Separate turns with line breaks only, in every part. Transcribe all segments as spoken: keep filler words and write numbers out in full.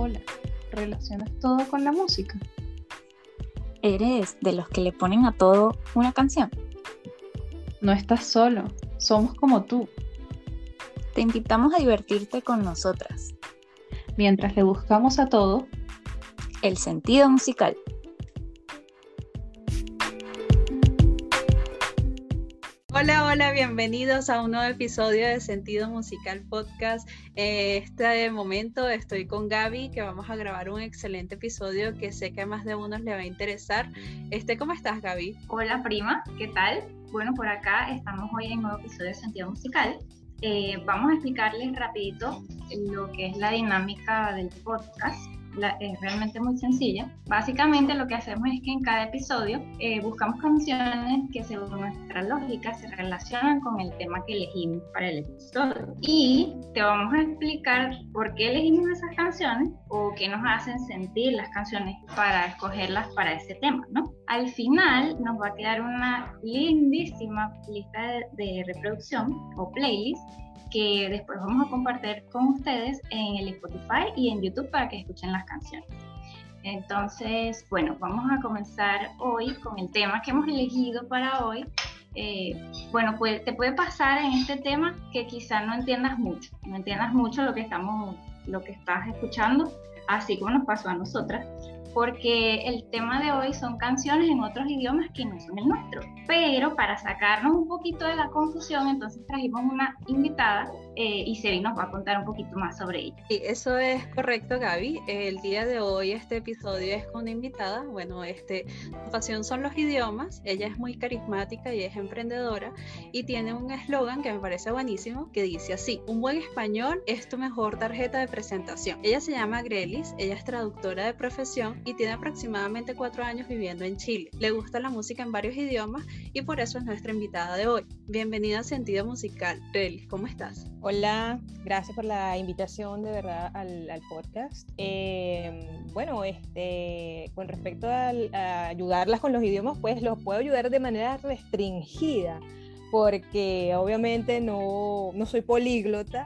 Hola, ¿relacionas todo con la música?
¿Eres de los que le ponen a todo una canción?
No estás solo, somos como tú.
Te invitamos a divertirte con nosotras.
Mientras le buscamos a todo,
El sentido musical.
Hola, hola, bienvenidos a un nuevo episodio de Sentido Musical Podcast. Eh, este momento estoy con Gaby, que vamos a grabar un excelente episodio que sé que a más de unos le va a interesar. Este, ¿cómo estás, Gaby?
Hola, prima, ¿qué tal? Bueno, por acá estamos hoy en un nuevo episodio de Sentido Musical. Eh, vamos a explicarles rapidito lo que es la dinámica del podcast. La, es realmente muy sencilla. Básicamente lo que hacemos es que en cada episodio eh, buscamos canciones que según nuestra lógica se relacionan con el tema que elegimos para el episodio. Y te vamos a explicar por qué elegimos esas canciones o qué nos hacen sentir las canciones para escogerlas para ese tema, ¿no? Al final nos va a quedar una lindísima lista de, de reproducción o playlist que después vamos a compartir con ustedes en el Spotify y en YouTube para que escuchen las canciones. Entonces, bueno, vamos a comenzar hoy con el tema que hemos elegido para hoy. Eh, bueno, pues te puede pasar en este tema que quizá no entiendas mucho, no entiendas mucho lo que estamos, lo que estás escuchando, así como nos pasó a nosotras, porque el tema de hoy son canciones en otros idiomas que no son el nuestro. Pero para sacarnos un poquito de la confusión, entonces trajimos una invitada eh, y Sebi nos va a contar un poquito más sobre ella.
Sí, eso es correcto, Gaby. El día de hoy este episodio es con una invitada. Bueno, este, su pasión son los idiomas. Ella es muy carismática y es emprendedora y tiene un eslogan que me parece buenísimo que dice así: un buen español es tu mejor tarjeta de presentación. Ella se llama Grelis, ella es traductora de profesión y tiene aproximadamente cuatro años viviendo en Chile. Le gusta la música en varios idiomas y por eso es nuestra invitada de hoy. Bienvenida a Sentido Musical. Grelis, ¿cómo estás?
Hola, gracias por la invitación de verdad al, al podcast. Eh, bueno, este, con respecto al, a ayudarlas con los idiomas, pues los puedo ayudar de manera restringida, porque obviamente no, no soy políglota,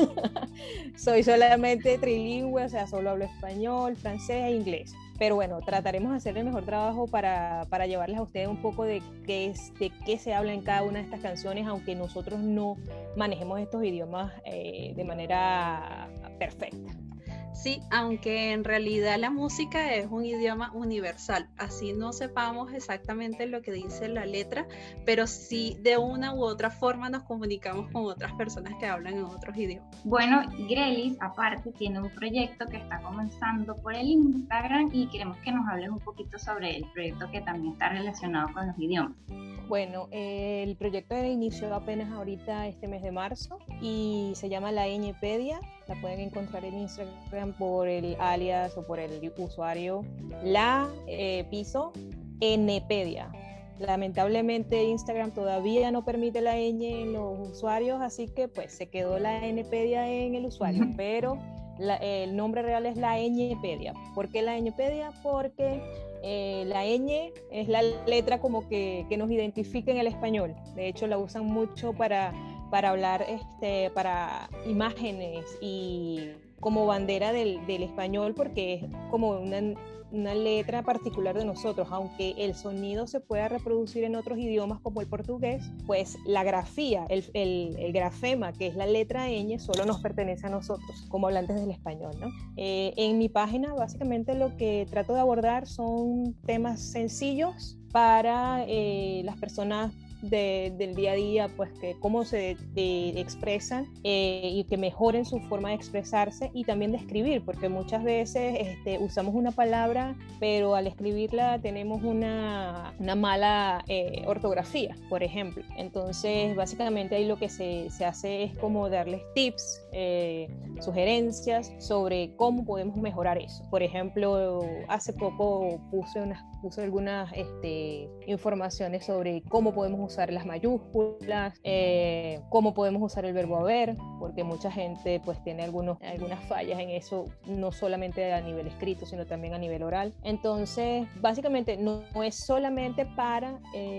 soy solamente trilingüe, o sea, solo hablo español, francés e inglés. Pero bueno, trataremos de hacer el mejor trabajo para, para llevarles a ustedes un poco de qué, es, de qué se habla en cada una de estas canciones, aunque nosotros no manejemos estos idiomas eh, de manera perfecta.
Sí, aunque en realidad la música es un idioma universal, así no sepamos exactamente lo que dice la letra, pero sí de una u otra forma nos comunicamos con otras personas que hablan en otros idiomas.
Bueno, Grelis aparte tiene un proyecto que está comenzando por el Instagram y queremos que nos hables un poquito sobre el proyecto que también está relacionado con los idiomas.
Bueno, eh, el proyecto inició apenas ahorita este mes de marzo y se llama La Ñepedia. La pueden encontrar en Instagram por el alias o por el usuario La eh, Piso Npedia. Lamentablemente Instagram todavía no permite la ñ en los usuarios, así que pues se quedó la Npedia en el usuario, pero la, el nombre real es La Ñepedia. ¿Por qué La Ñepedia? Porque Eh, la ñ es la letra como que, que nos identifica en el español. De hecho la usan mucho para, para hablar, este, para imágenes y como bandera del, del español, porque es como una, una letra particular de nosotros. Aunque el sonido se pueda reproducir en otros idiomas como el portugués, pues la grafía, el, el, el grafema, que es la letra ñ, solo nos pertenece a nosotros como hablantes del español, ¿no? Eh, en mi página básicamente lo que trato de abordar son temas sencillos para eh, las personas De, del día a día, pues que cómo se eh, expresan eh, y que mejoren su forma de expresarse y también de escribir, porque muchas veces este, usamos una palabra, pero al escribirla tenemos una, una mala eh, ortografía, por ejemplo. Entonces, básicamente ahí lo que se, se hace es como darles tips, eh, sugerencias sobre cómo podemos mejorar eso. Por ejemplo, hace poco puse, unas, puse algunas este, informaciones sobre cómo podemos usar las mayúsculas, eh, cómo podemos usar el verbo haber, porque mucha gente pues tiene algunos, algunas fallas en eso, no solamente a nivel escrito, sino también a nivel oral. Entonces, básicamente no, no es solamente para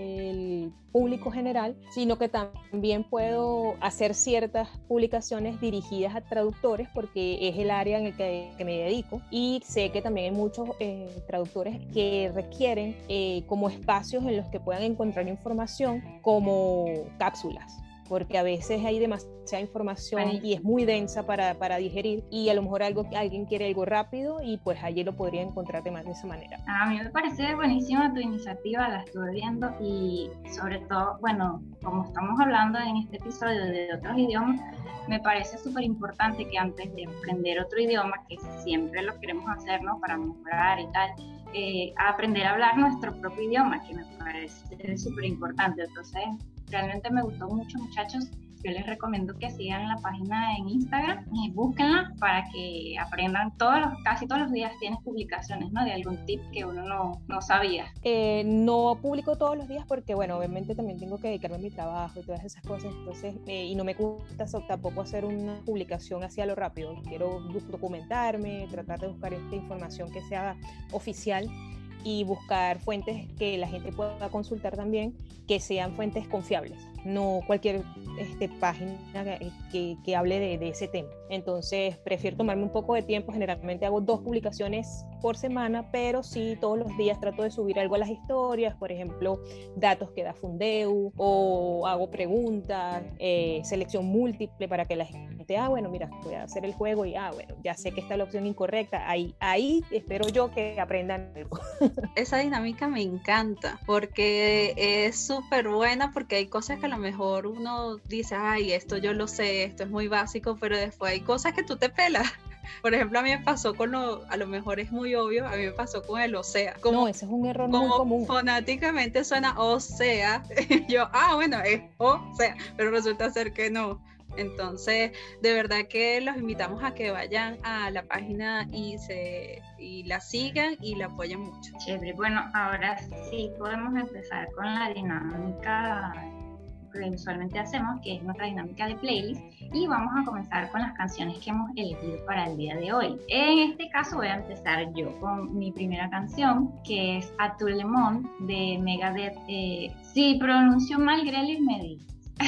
el público general, sino que también puedo hacer ciertas publicaciones dirigidas a traductores, porque es el área en el que, que me dedico, y sé que también hay muchos eh, traductores que requieren eh, como espacios en los que puedan encontrar información como cápsulas, porque a veces hay demasiada información y es muy densa para, para digerir, y a lo mejor algo, alguien quiere algo rápido y pues allí lo podría encontrar de, de esa manera.
A mí me parece buenísima tu iniciativa, la estuve viendo, y sobre todo, bueno, como estamos hablando en este episodio de otros idiomas, me parece súper importante que antes de aprender otro idioma, que siempre lo queremos hacer, ¿no?, para mejorar y tal, eh, aprender a hablar nuestro propio idioma, que me parece súper importante. Entonces, realmente me gustó mucho, muchachos. Yo les recomiendo que sigan la página en Instagram y búsquenla para que aprendan todos los, casi todos los días tienes publicaciones, ¿no?, de algún tip que uno no, no sabía.
Eh, no publico todos los días porque, bueno, obviamente también tengo que dedicarme a mi trabajo y todas esas cosas, entonces, eh, y no me gusta tampoco hacer una publicación así a lo rápido. Quiero documentarme, tratar de buscar esta información que sea oficial y buscar fuentes que la gente pueda consultar también, que sean fuentes confiables, no cualquier este, página que, que, que hable de, de ese tema. Entonces prefiero tomarme un poco de tiempo. Generalmente hago dos publicaciones por semana, pero sí todos los días trato de subir algo a las historias, por ejemplo, datos que da Fundeu, o hago preguntas, eh, selección múltiple para que la gente, ah, bueno, mira, voy a hacer el juego y, ah, bueno, ya sé que está la opción incorrecta, ahí, ahí espero yo que aprendan algo.
Esa dinámica me encanta porque es súper buena, porque hay cosas que a lo mejor uno dice, ay, esto yo lo sé, esto es muy básico, pero después hay cosas que tú te pelas. Por ejemplo, a mí me pasó con lo, a lo mejor es muy obvio, a mí me pasó con el o sea. Como,
no, ese es un error muy común.
Fonéticamente suena o sea, yo, ah, bueno, es o sea, pero resulta ser que no. Entonces, de verdad que los invitamos a que vayan a la página y, se, y la sigan y la apoyen mucho.
Chévere, bueno, ahora sí podemos empezar con la dinámica que usualmente hacemos, que es nuestra dinámica de playlist, y vamos a comenzar con las canciones que hemos elegido para el día de hoy. En este caso voy a empezar yo con mi primera canción, que es A Tout le Monde de Megadeth. Eh, si pronuncio mal, Grelis me dice.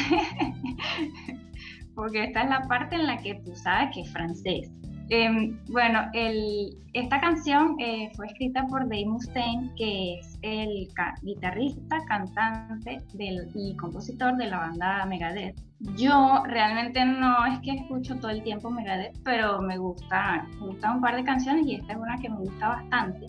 Porque esta es la parte en la que tú sabes que es francés. Eh, bueno, el, esta canción eh, fue escrita por Dave Mustaine, que es el ca- guitarrista, cantante del, y compositor de la banda Megadeth. Yo realmente no es que escucho todo el tiempo Megadeth, pero me gusta, me gustan un par de canciones y esta es una que me gusta bastante.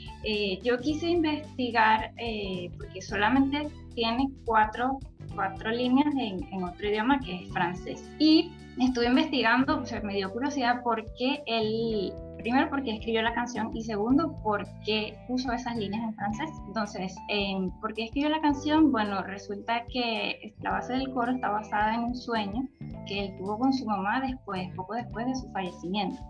Eh, yo quise investigar, eh, porque solamente tiene cuatro, cuatro líneas en, en otro idioma, que es francés. Y estuve investigando, o sea, me dio curiosidad por qué él, primero, por qué escribió la canción, y segundo, por qué puso esas líneas en francés. Entonces, eh, ¿por qué escribió la canción? Bueno, resulta que la base del coro está basada en un sueño que él tuvo con su mamá después, poco después de su fallecimiento.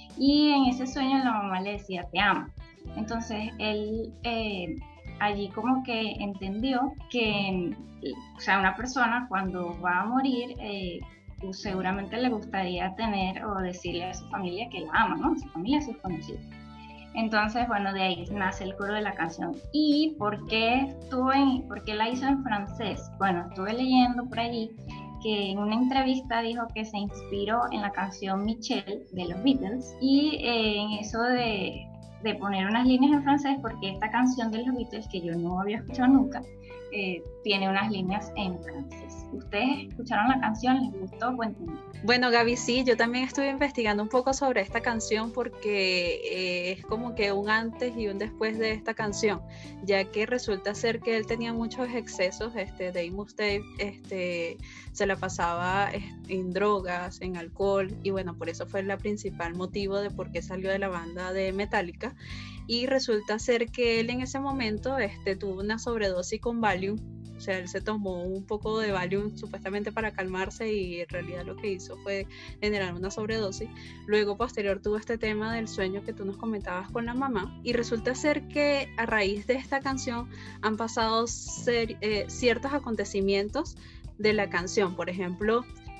Y en ese sueño la mamá le decía, te amo. Entonces, él eh, allí como que entendió que, o sea, una persona cuando va a morir, eh, pues seguramente le gustaría tener o decirle a su familia que la ama, ¿no? A su familia, a sus conocidos. Entonces, bueno, de ahí nace el coro de la canción. ¿Y por qué, estuvo en, por qué la hizo en francés? Bueno, estuve leyendo por allí que en una entrevista dijo que se inspiró en la canción Michelle de los Beatles, y eh, en eso de, de poner unas líneas en francés, porque esta canción de los Beatles, que yo no había escuchado nunca, eh, tiene unas líneas en francés. ¿Ustedes escucharon la canción? ¿Les gustó? Cuéntenme.
Bueno, Gaby, sí, yo también estuve investigando un poco sobre esta canción, porque eh, es como que un antes y un después de esta canción, ya que resulta ser que él tenía muchos excesos. este, Dave Mustaine este, se la pasaba en drogas, en alcohol, y bueno, por eso fue el principal motivo de por qué salió de la banda de Metallica. Y resulta ser que él en ese momento este, tuvo una sobredosis con Valium. O sea, él se tomó un poco de Valium supuestamente para calmarse, y en realidad lo que hizo fue generar una sobredosis. Luego, posterior, tuvo este tema del sueño que tú nos comentabas con la mamá, y resulta ser que a raíz de esta canción han pasado ser, eh, ciertos acontecimientos de la canción. Por ejemplo,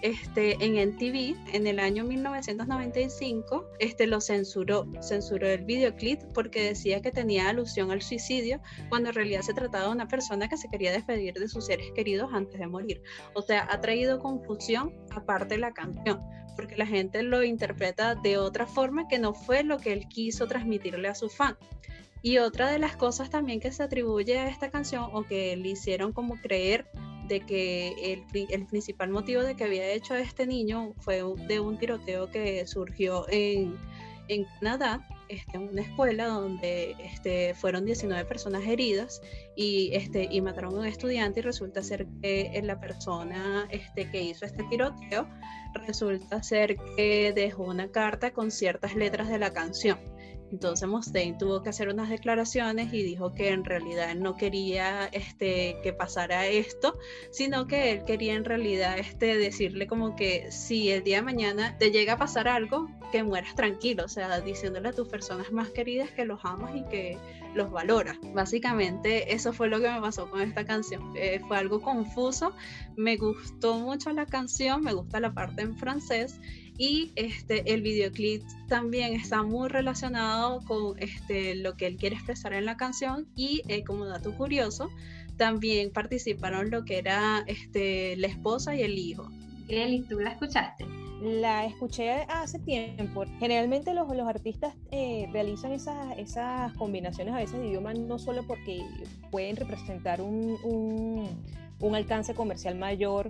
este, en M T V en el año mil novecientos noventa y cinco este, lo censuró, censuró el videoclip porque decía que tenía alusión al suicidio, cuando en realidad se trataba de una persona que se quería despedir de sus seres queridos antes de morir. O sea, ha traído confusión aparte de la canción, porque la gente lo interpreta de otra forma que no fue lo que él quiso transmitirle a su fan. Y otra de las cosas también que se atribuye a esta canción, o que le hicieron como creer de que el, el principal motivo de que había hecho a este niño fue de un tiroteo que surgió en, en Canadá, este, en una escuela donde este, fueron diecinueve personas heridas y, este, y mataron a un estudiante, y resulta ser que la persona este, que hizo este tiroteo resulta ser que dejó una carta con ciertas letras de la canción. Entonces Mustaine tuvo que hacer unas declaraciones y dijo que en realidad él no quería este, que pasara esto, sino que él quería en realidad este, decirle como que si el día de mañana te llega a pasar algo, que mueras tranquilo, o sea, diciéndole a tus personas más queridas que los amas y que los valoras. Básicamente eso fue lo que me pasó con esta canción. Eh, fue algo confuso, me gustó mucho la canción, me gusta la parte en francés, y este, el videoclip también está muy relacionado con este, lo que él quiere expresar en la canción. Y eh, como dato curioso, también participaron lo que era este, la esposa y el hijo.
Kelly, ¿tú la escuchaste?
La escuché hace tiempo. Generalmente los, los artistas eh, realizan esas, esas combinaciones a veces de idiomas no solo porque pueden representar un, un, un alcance comercial mayor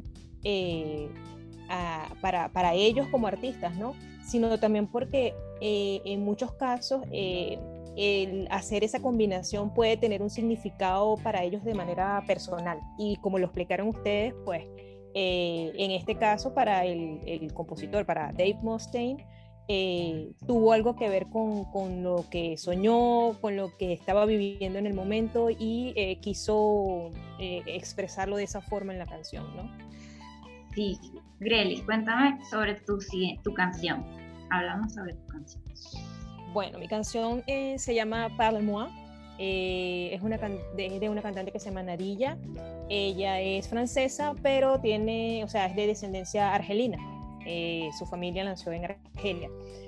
eh, a, para, para ellos como artistas, ¿no? Sino también porque eh, en muchos casos eh, el hacer esa combinación puede tener un significado para ellos de manera personal. Y como lo explicaron ustedes, pues Eh, en este caso para el, el compositor, para Dave Mustaine, eh, tuvo algo que ver con, con lo que soñó, con lo que estaba viviendo en el momento, y eh, quiso eh, expresarlo de esa forma en la canción, ¿no?
Sí, Grelis, cuéntame sobre tu, tu canción. Háblanos sobre tu canción.
Bueno, mi canción eh, se llama Parle-moi. Eh, es una can- de, de una cantante que se llama Narilla. Ella es francesa, pero tiene, o sea, es de descendencia argelina. Eh, su familia nació en Argelia.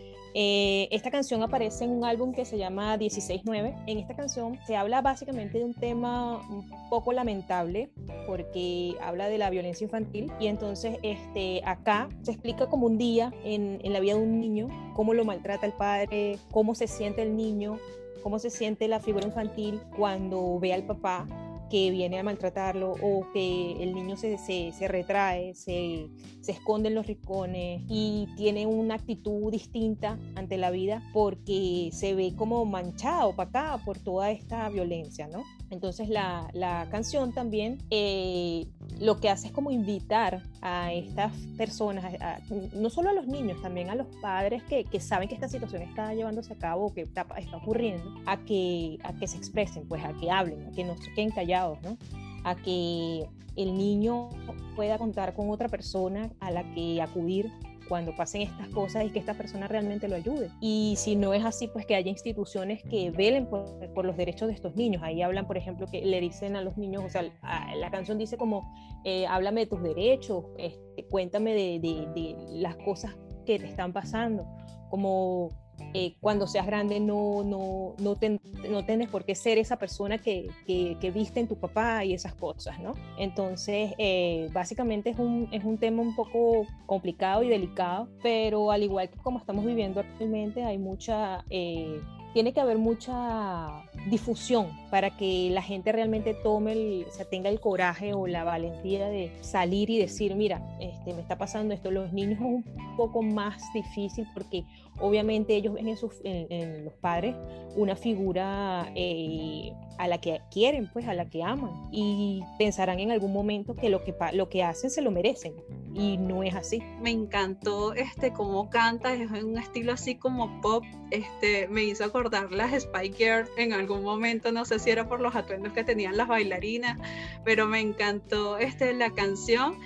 Eh, esta canción aparece en un álbum que se llama dieciséis nueve. En esta canción se habla básicamente de un tema un poco lamentable, porque habla de la violencia infantil, y entonces este, acá se explica como un día en, en la vida de un niño, cómo lo maltrata el padre, cómo se siente el niño, cómo se siente la figura infantil cuando ve al papá que viene a maltratarlo, o que el niño se, se, se retrae, se, se esconde en los rincones y tiene una actitud distinta ante la vida porque se ve como manchado, opacado por toda esta violencia, ¿no? Entonces la, la canción también eh, lo que hace es como invitar a estas personas, a, a, no solo a los niños, también a los padres que, que saben que esta situación está llevándose a cabo, que está, está ocurriendo, a que, a que se expresen, pues a que hablen, a que no se queden callados, ¿no? A que el niño pueda contar con otra persona a la que acudir cuando pasen estas cosas, y que esta persona realmente lo ayude. Y si no es así, pues que haya instituciones que velen por, por los derechos de estos niños. Ahí hablan, por ejemplo, que le dicen a los niños, o sea, a, la canción dice como, eh, háblame de tus derechos, este, cuéntame de, de, de las cosas que te están pasando, como eh, cuando seas grande no, no, no, ten, no tienes por qué ser esa persona que, que, que viste en tu papá y esas cosas, ¿no? Entonces, eh, básicamente es un, es un tema un poco complicado y delicado, pero al igual que como estamos viviendo actualmente, hay mucha... Eh, tiene que haber mucha difusión para que la gente realmente tome, el, o sea, tenga el coraje o la valentía de salir y decir, mira, este, me está pasando esto. Los niños es un poco más difícil porque obviamente ellos ven en, sus, en, en los padres una figura eh, a la que quieren, pues a la que aman, y pensarán en algún momento que lo que, lo que hacen se lo merecen, y no es así.
Me encantó este, cómo canta, es un estilo así como pop, este, me hizo acordar las Spice Girls en algún momento, no sé si era por los atuendos que tenían las bailarinas, pero me encantó este, la canción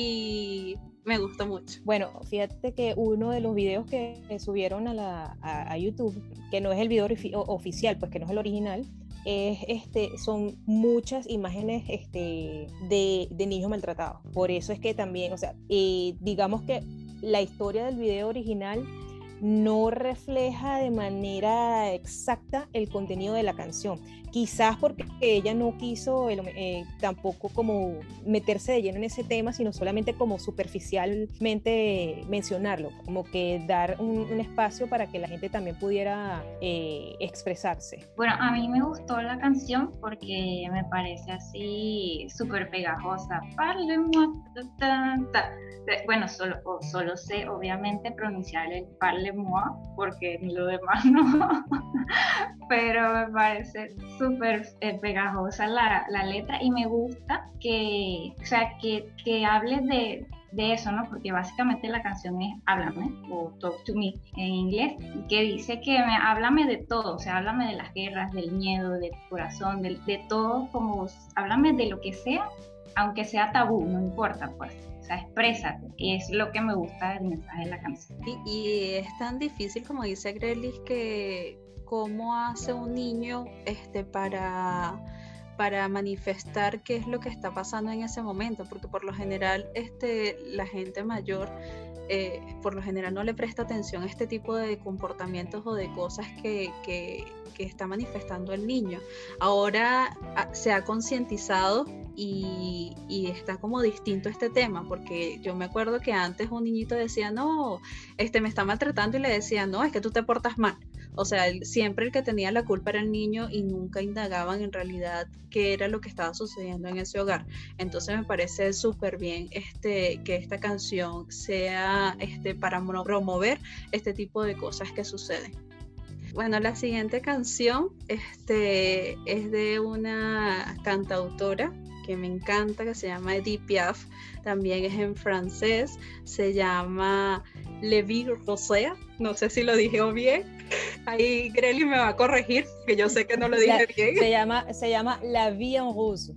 y me gustó mucho.
Bueno, fíjate que uno de los videos que subieron a, la, a, a YouTube, que no es el video oficial, pues que no es el original, es, este, son muchas imágenes este, de, de niños maltratados. Por eso es que también, o sea, eh, digamos que la historia del video original no refleja de manera exacta el contenido de la canción. Quizás porque ella no quiso eh, tampoco como meterse de lleno en ese tema, sino solamente como superficialmente mencionarlo, como que dar un, un espacio para que la gente también pudiera eh, expresarse.
Bueno, a mí me gustó la canción porque me parece así súper pegajosa. Parle-moi, ta, ta, ta. Bueno, solo, solo sé obviamente pronunciar el parle-moi porque lo demás no, pero me parece súper eh, pegajosa la, la letra y me gusta que, o sea, que, que hables de, de eso, ¿no? Porque básicamente la canción es Háblame o Talk to Me en inglés, que dice que me, háblame de todo, o sea, háblame de las guerras, del miedo, del corazón, de, de todo, como háblame de lo que sea, aunque sea tabú, no importa, pues. O sea, exprésate, y es lo que me gusta del mensaje de la canción.
Y, y es tan difícil, como dice Grelis, que cómo hace un niño este, para, para manifestar qué es lo que está pasando en ese momento, porque por lo general este, la gente mayor eh, por lo general no le presta atención a este tipo de comportamientos o de cosas que, que, que está manifestando el niño. Ahora a, se ha concientizado y, y está como distinto este tema, porque yo me acuerdo que antes un niñito decía, no, este me está maltratando, y le decía, no, es que tú te portas mal. O sea, el, siempre el que tenía la culpa era el niño y nunca indagaban en realidad qué era lo que estaba sucediendo en ese hogar. Entonces me parece súper bien este, que esta canción sea este, para promover este tipo de cosas que suceden. Bueno, la siguiente canción este, es de una cantautora que me encanta, que se llama Edith Piaf, también es en francés, se llama La Vie Rose, no sé si lo dije bien, ahí Greli me va a corregir, que yo sé que no lo dije
la,
bien.
Se llama, se llama La Vie en Rose.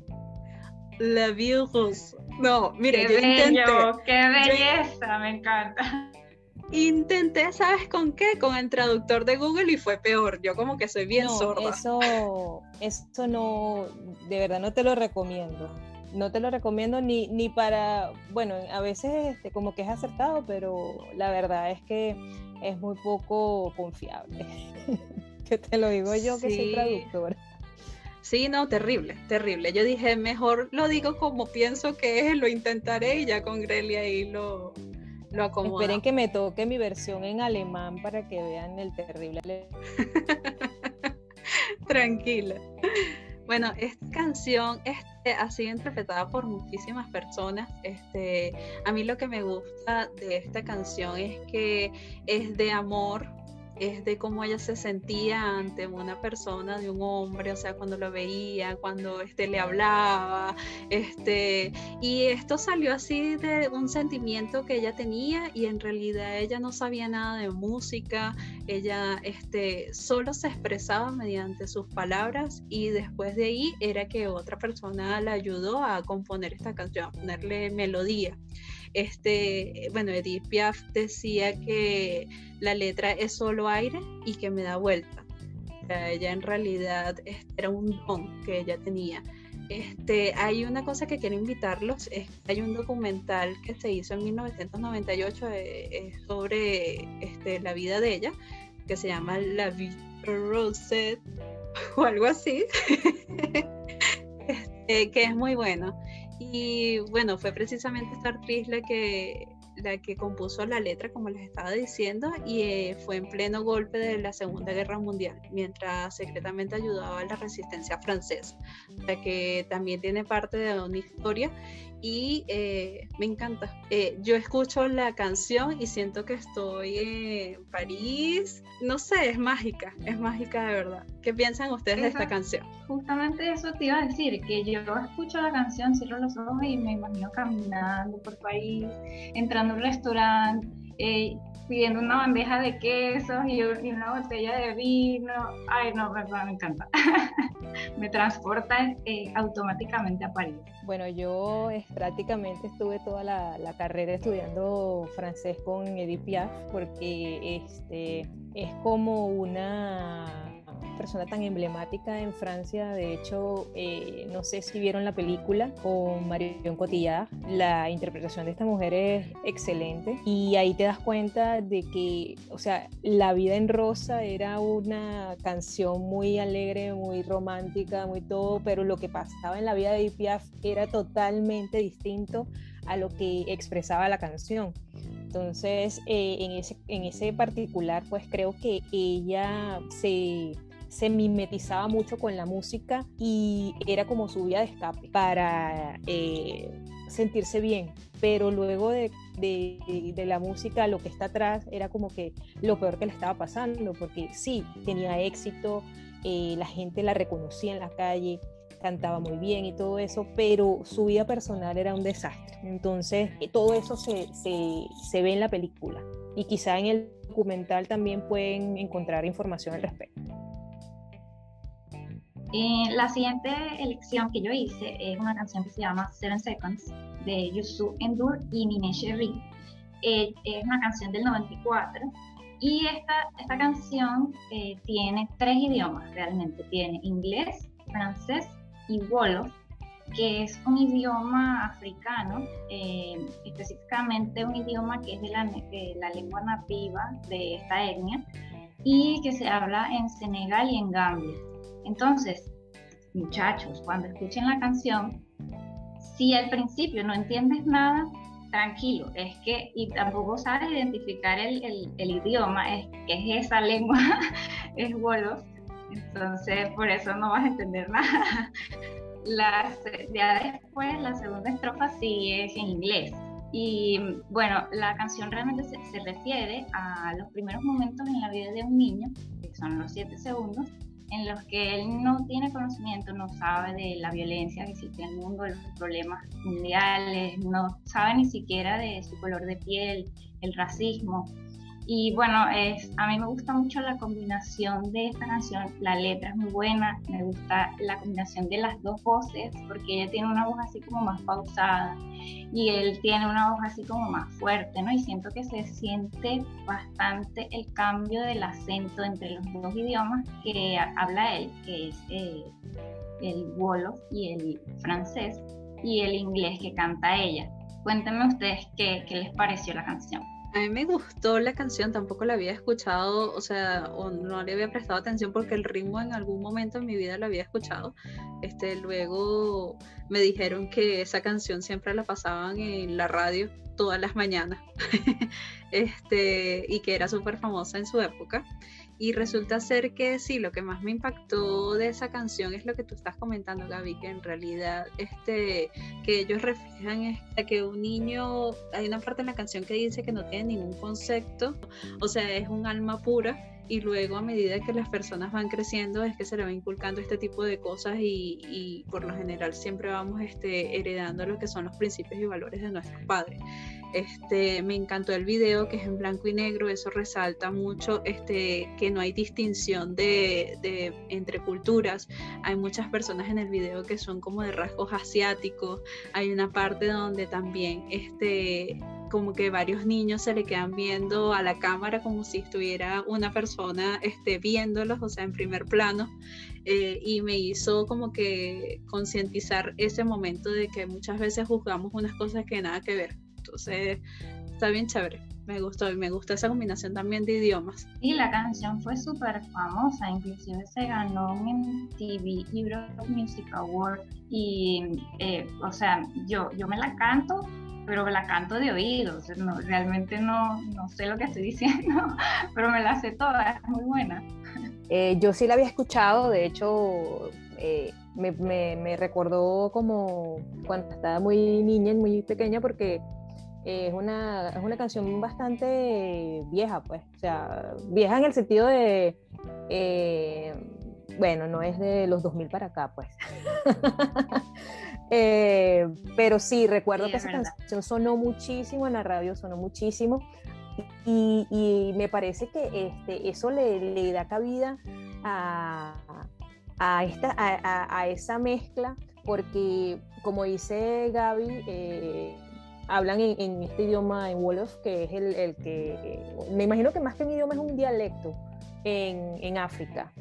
La Vie Rose. No, mire,
qué
yo
bello,
intenté.
¡Qué belleza! Yo, me encanta.
Intenté, ¿sabes con qué? Con el traductor de Google y fue peor. Yo como que soy bien
no,
sorda.
Eso, eso no, de verdad no te lo recomiendo. No te lo recomiendo ni, ni para, bueno, a veces este, como que es acertado, pero la verdad es que es muy poco confiable. Que te lo digo yo, sí. Que soy traductora.
Sí, no, terrible, terrible. Yo dije, mejor lo digo como pienso que es, lo intentaré y ya con Greli ahí lo... Lo
Esperen que me toque mi versión en alemán para que vean el terrible.
Tranquila. Bueno, esta canción este, ha sido interpretada por muchísimas personas. Este, a mí lo que me gusta de esta canción es que es de amor, es de cómo ella se sentía ante una persona, de un hombre, o sea, cuando lo veía, cuando este, le hablaba, este, y esto salió así de un sentimiento que ella tenía, y en realidad ella no sabía nada de música, ella este, solo se expresaba mediante sus palabras, y después de ahí era que otra persona la ayudó a componer esta canción, a ponerle melodía. Este, bueno, Edith Piaf decía que la letra es solo aire y que me da vuelta. O sea, ella en realidad este, era un don que ella tenía. Este, hay una cosa que quiero invitarlos, es, hay un documental que se hizo en mil novecientos noventa y ocho eh, eh, sobre este, la vida de ella, que se llama La Vie Rose o algo así, este, que es muy bueno. Y bueno, fue precisamente esta actriz la que, la que compuso la letra, como les estaba diciendo, y eh, fue en pleno golpe de la Segunda Guerra Mundial, mientras secretamente ayudaba a la resistencia francesa. O sea que también tiene parte de una historia y eh, me encanta. Eh, yo escucho la canción y siento que estoy en París. No sé, es mágica, es mágica de verdad. ¿Qué piensan ustedes Esa, de esta canción?
Justamente eso te iba a decir, que yo escucho la canción, cierro los ojos y me imagino caminando por París, entrando a un restaurante, eh, pidiendo una bandeja de quesos y, y una botella de vino. Ay, no, me, me encanta. Me transporta eh, automáticamente a París.
Bueno, yo eh, prácticamente estuve toda la, la carrera estudiando francés con Edith Piaf, porque este, es como una, persona tan emblemática en Francia. De hecho, eh, no sé si vieron la película con Marion Cotillard. La interpretación de esta mujer es excelente y ahí te das cuenta de que, o sea, La vida en rosa era una canción muy alegre, muy romántica, muy todo, pero lo que pasaba en la vida de Edith Piaf era totalmente distinto a lo que expresaba la canción. Entonces, eh, en, ese, en ese particular, pues creo que ella se, se mimetizaba mucho con la música y era como su vía de escape para eh, sentirse bien. Pero luego de, de, de la música, lo que está atrás era como que lo peor que le estaba pasando, porque sí, tenía éxito, eh, la gente la reconocía en la calle, cantaba muy bien y todo eso, pero su vida personal era un desastre. Entonces, todo eso se, se, se ve en la película y quizá en el documental también pueden encontrar información al respecto.
Eh, la siguiente elección que yo hice es una canción que se llama Seven Seconds de Youssou N'Dour y Nene Cherry. Eh, es una canción del noventa y cuatro y esta, esta canción eh, tiene tres idiomas realmente. Tiene inglés, francés y wolof, que es un idioma africano, eh, específicamente un idioma que es de la, de la lengua nativa de esta etnia y que se habla en Senegal y en Gambia. Entonces, muchachos, cuando escuchen la canción, si al principio no entiendes nada, tranquilo, es que, y tampoco sabes identificar el, el, el idioma, es, es esa lengua, es wolof. Entonces, por eso no vas a entender nada. Las, ya después, la segunda estrofa sí es en inglés. Y bueno, la canción realmente se, se refiere a los primeros momentos en la vida de un niño, que son los siete segundos, en los que él no tiene conocimiento, no sabe de la violencia que existe en el mundo, de los problemas mundiales, no sabe ni siquiera de su color de piel, el racismo. Y bueno, es, a mí me gusta mucho la combinación de esta canción, la letra es muy buena, me gusta la combinación de las dos voces, porque ella tiene una voz así como más pausada y él tiene una voz así como más fuerte, ¿no? Y siento que se siente bastante el cambio del acento entre los dos idiomas que habla él, que es eh, el wolof y el francés, y el inglés que canta ella. Cuéntenme ustedes qué, qué les pareció la canción.
A mí me gustó la canción, tampoco la había escuchado, o sea, o no le había prestado atención porque el ritmo en algún momento en mi vida lo había escuchado. Este, luego me dijeron que esa canción siempre la pasaban en la radio todas las mañanas este, y que era súper famosa en su época. Y resulta ser que sí, lo que más me impactó de esa canción es lo que tú estás comentando, Gaby, que en realidad este, que ellos reflejan es que un niño, hay una parte en la canción que dice que no tiene ningún concepto, o sea, es un alma pura, y luego a medida que las personas van creciendo es que se le va inculcando este tipo de cosas y, y por lo general siempre vamos este, heredando lo que son los principios y valores de nuestros padres. Este, me encantó el video que es en blanco y negro, eso resalta mucho este, que no hay distinción de, de, entre culturas. Hay muchas personas en el video que son como de rasgos asiáticos, hay una parte donde también este, como que varios niños se le quedan viendo a la cámara como si estuviera una persona este, viéndolos, o sea, en primer plano, eh, y me hizo como que concientizar ese momento de que muchas veces juzgamos unas cosas que nada que ver. Entonces está bien chévere, me gustó y me gusta esa combinación también de idiomas.
Y la canción fue súper famosa, inclusive se ganó un M T V Europe Music Award y eh, o sea, yo, yo me la canto, pero la canto de oído, o sea, no, realmente no, no sé lo que estoy diciendo, pero me la sé toda, es muy buena.
Eh, yo sí la había escuchado, de hecho eh, me, me, me recordó como cuando estaba muy niña, muy pequeña, porque es una, es una canción bastante vieja, pues, o sea, vieja en el sentido de, eh, bueno, no es de los dos mil para acá, pues. eh, pero sí, recuerdo sí, que esa verdad. Canción sonó muchísimo en la radio, sonó muchísimo, y, y me parece que este, eso le, le da cabida a, a, esta, a, a, a esa mezcla, porque, como dice Gaby, eh, hablan en, en este idioma, en wolof, que es el, el que, me imagino que más que un idioma es un dialecto en, en África.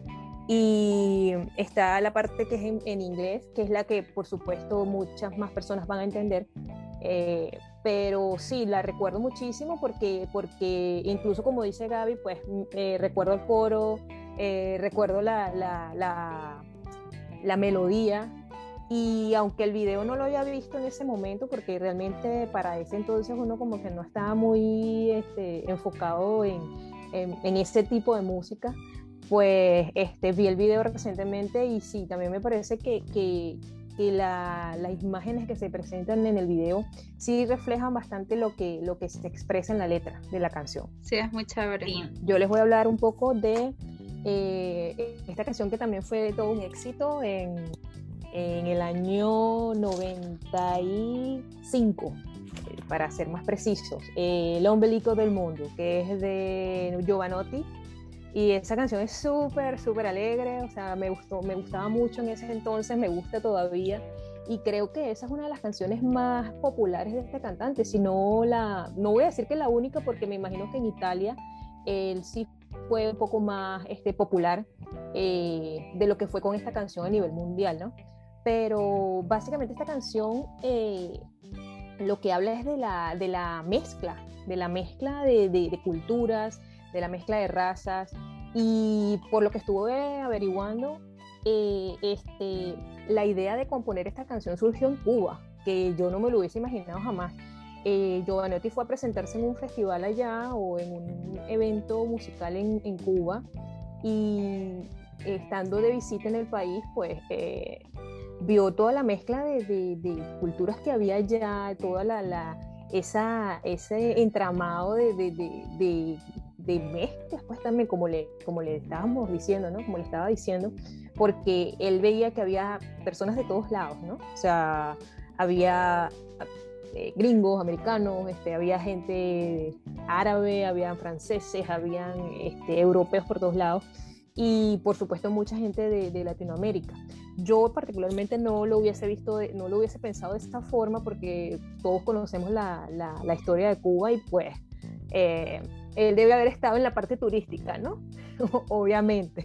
Y está la parte que es en, en inglés, que es la que por supuesto muchas más personas van a entender. Eh, pero sí, la recuerdo muchísimo porque, porque incluso como dice Gaby, pues eh, recuerdo el coro, eh, recuerdo la, la, la, la melodía, y aunque el video no lo había visto en ese momento, porque realmente para ese entonces uno como que no estaba muy este, enfocado en, en, en ese tipo de música, pues este, vi el video recientemente y sí, también me parece que, que que la, las imágenes que se presentan en el video sí reflejan bastante lo que, lo que se expresa en la letra de la canción.
Sí, es muy chévere.
Sí.
Yo les voy a hablar un poco de eh, esta canción que también fue todo un éxito en, en el año noventa y cinco, para ser más precisos, eh, El ombelico del mundo, que es de Jovanotti. Y esa canción es súper, súper alegre, o sea, me gustó, me gustaba mucho en ese entonces, me gusta todavía, y creo que esa es una de las canciones más populares de este cantante, si no la, no voy a decir que la única, porque me imagino que en Italia él sí fue un poco más este, popular eh, de lo que fue con esta canción a nivel mundial, ¿no? Pero básicamente esta canción eh, lo que habla es de la, de la mezcla, de la mezcla de, de, de culturas, de la mezcla de razas, y por lo que estuve averiguando, eh, este, la idea de componer esta canción surgió en Cuba, que yo no me lo hubiese imaginado jamás. Eh, Jovanotti fue a presentarse en un festival allá o en un evento musical en, en Cuba, y estando de visita en el país, pues eh, vio toda la mezcla de, de, de culturas que había allá, toda la, la esa, ese entramado de, de, de, de de mezclas, pues también, como le, como le estábamos diciendo, ¿no? Como le estaba diciendo, porque él veía que había personas de todos lados, ¿no? O sea, había eh, gringos, americanos, este, había gente árabe, había franceses, habían este, europeos por todos lados, y por supuesto mucha gente de, de Latinoamérica. Yo particularmente no lo hubiese visto, de, no lo hubiese pensado de esta forma, porque todos conocemos la, la, la historia de Cuba, y pues eh, él debe haber estado en la parte turística, ¿no? Obviamente.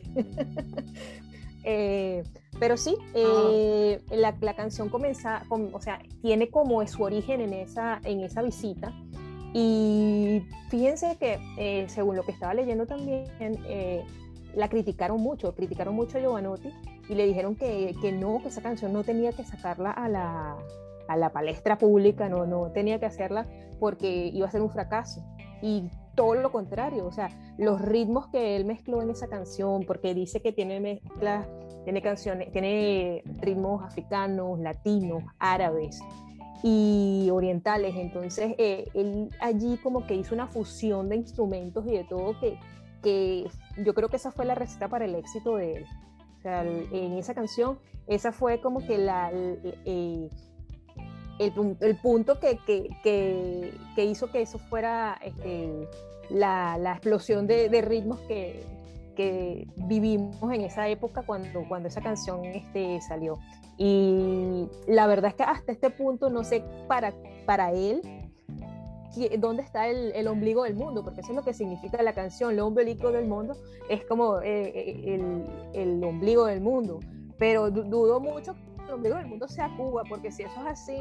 eh, pero sí, eh, oh. la, la canción comienza, con, o sea, tiene como su origen en esa, en esa visita. Y fíjense que, eh, según lo que estaba leyendo también, eh, la criticaron mucho, criticaron mucho a Jovanotti, y le dijeron que, que no, que esa canción no tenía que sacarla a la, a la palestra pública, no, no tenía que hacerla porque iba a ser un fracaso. Y todo lo contrario, o sea, los ritmos que él mezcló en esa canción, porque dice que tiene mezclas, tiene canciones, tiene ritmos africanos, latinos, árabes y orientales, entonces eh, él allí como que hizo una fusión de instrumentos y de todo, que, que yo creo que esa fue la receta para el éxito de él. O sea, en esa canción, esa fue como que la... Eh, El, el punto que, que, que, que hizo que eso fuera este, la, la explosión de, de ritmos que, que vivimos en esa época cuando, cuando esa canción este, salió. Y la verdad es que hasta este punto no sé para, para él dónde está el, el ombligo del mundo, porque eso es lo que significa la canción. El ombligo del mundo es como eh, el, el ombligo del mundo, pero dudo mucho el ombligo del mundo sea Cuba, porque si eso es así...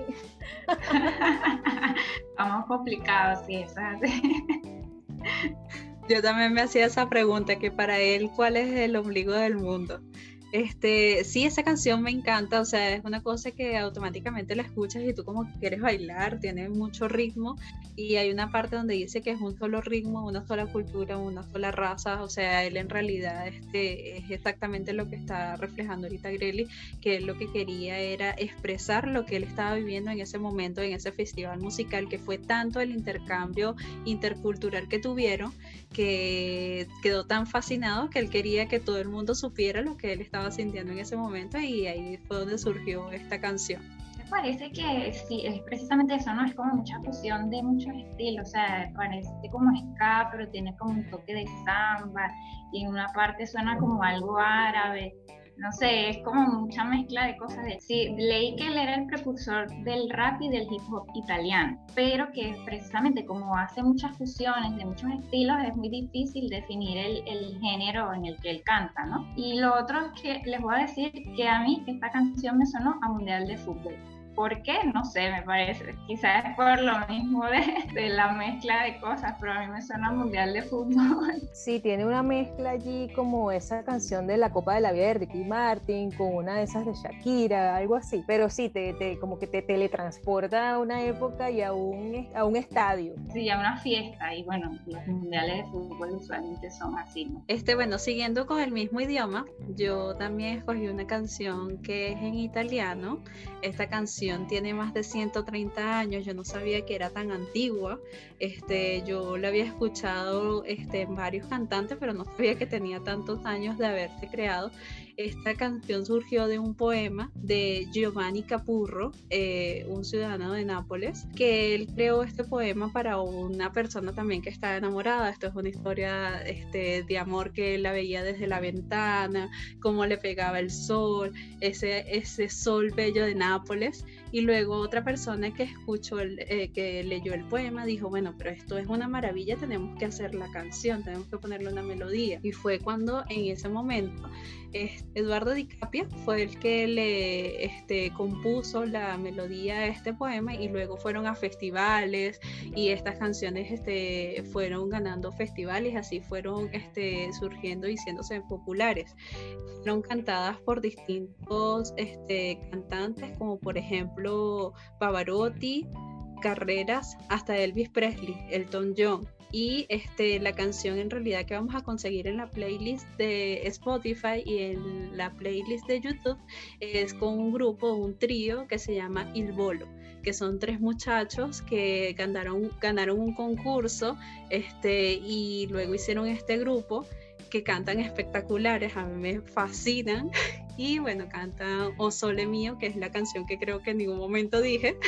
Vamos complicados, si eso es así.
Yo también me hacía esa pregunta, que para él, ¿cuál es el ombligo del mundo? Este, sí, esa canción me encanta, o sea, es una cosa que automáticamente la escuchas y tú como que quieres bailar, tiene mucho ritmo, y hay una parte donde dice que es un solo ritmo, una sola cultura, una sola raza. O sea, él en realidad este, es exactamente lo que está reflejando ahorita Grelly, que él lo que quería era expresar lo que él estaba viviendo en ese momento, en ese festival musical, que fue tanto el intercambio intercultural que tuvieron, que quedó tan fascinado que él quería que todo el mundo supiera lo que él estaba sintiendo en ese momento, y ahí fue donde surgió esta canción.
Me parece que sí, es precisamente eso, ¿no? Es como mucha fusión de muchos estilos, o sea, parece como ska, pero tiene como un toque de samba, y en una parte suena como algo árabe. no sé, es como mucha mezcla de cosas. De, sí, leí que él era el precursor del rap y del hip hop italiano, pero que precisamente como hace muchas fusiones de muchos estilos, es muy difícil definir el, el género en el que él canta, ¿no? Y lo otro es que les voy a decir que a mí esta canción me sonó a Mundial de Fútbol. ¿Por qué? No sé, me parece. Quizás es por lo mismo de, de la mezcla de cosas, pero a mí me suena Mundial de Fútbol.
Sí, tiene una mezcla allí como esa canción de la Copa de la Vida de Ricky Martin con una de esas de Shakira, algo así. Pero sí, te, te, como que te teletransporta a una época y a un, a un estadio.
Sí, a una fiesta. Y bueno, los mundiales de fútbol usualmente son así, ¿no?
Este, bueno, siguiendo con el mismo idioma, yo también escogí una canción que es en italiano. Esta canción tiene más de ciento treinta años, yo no sabía que era tan antigua. Este, yo la había escuchado este, en varios cantantes, pero no sabía que tenía tantos años de haberse creado. Esta canción surgió de un poema de Giovanni Capurro, eh, un ciudadano de Nápoles, que él creó este poema para una persona también que estaba enamorada. Esto es una historia este, de amor que él la veía desde la ventana, cómo le pegaba el sol, ese, ese sol bello de Nápoles. Y luego otra persona que escuchó, el, eh, que leyó el poema, dijo, bueno, pero esto es una maravilla, tenemos que hacer la canción, tenemos que ponerle una melodía. Y fue cuando en ese momento eh, Eduardo Di Capia fue el que le este, compuso la melodía a este poema, y luego fueron a festivales y estas canciones este, fueron ganando festivales, así fueron este, surgiendo y haciéndose populares. Fueron cantadas por distintos este, cantantes, como por ejemplo Pavarotti, Carreras, hasta Elvis Presley, Elton John. Y este, la canción en realidad que vamos a conseguir en la playlist de Spotify y en la playlist de YouTube es con un grupo, un trío que se llama Il Volo, que son tres muchachos que ganaron, ganaron un concurso este, y luego hicieron este grupo, que cantan espectaculares, a mí me fascinan. Y bueno, cantan O Sole Mio, que es la canción que creo que en ningún momento dije,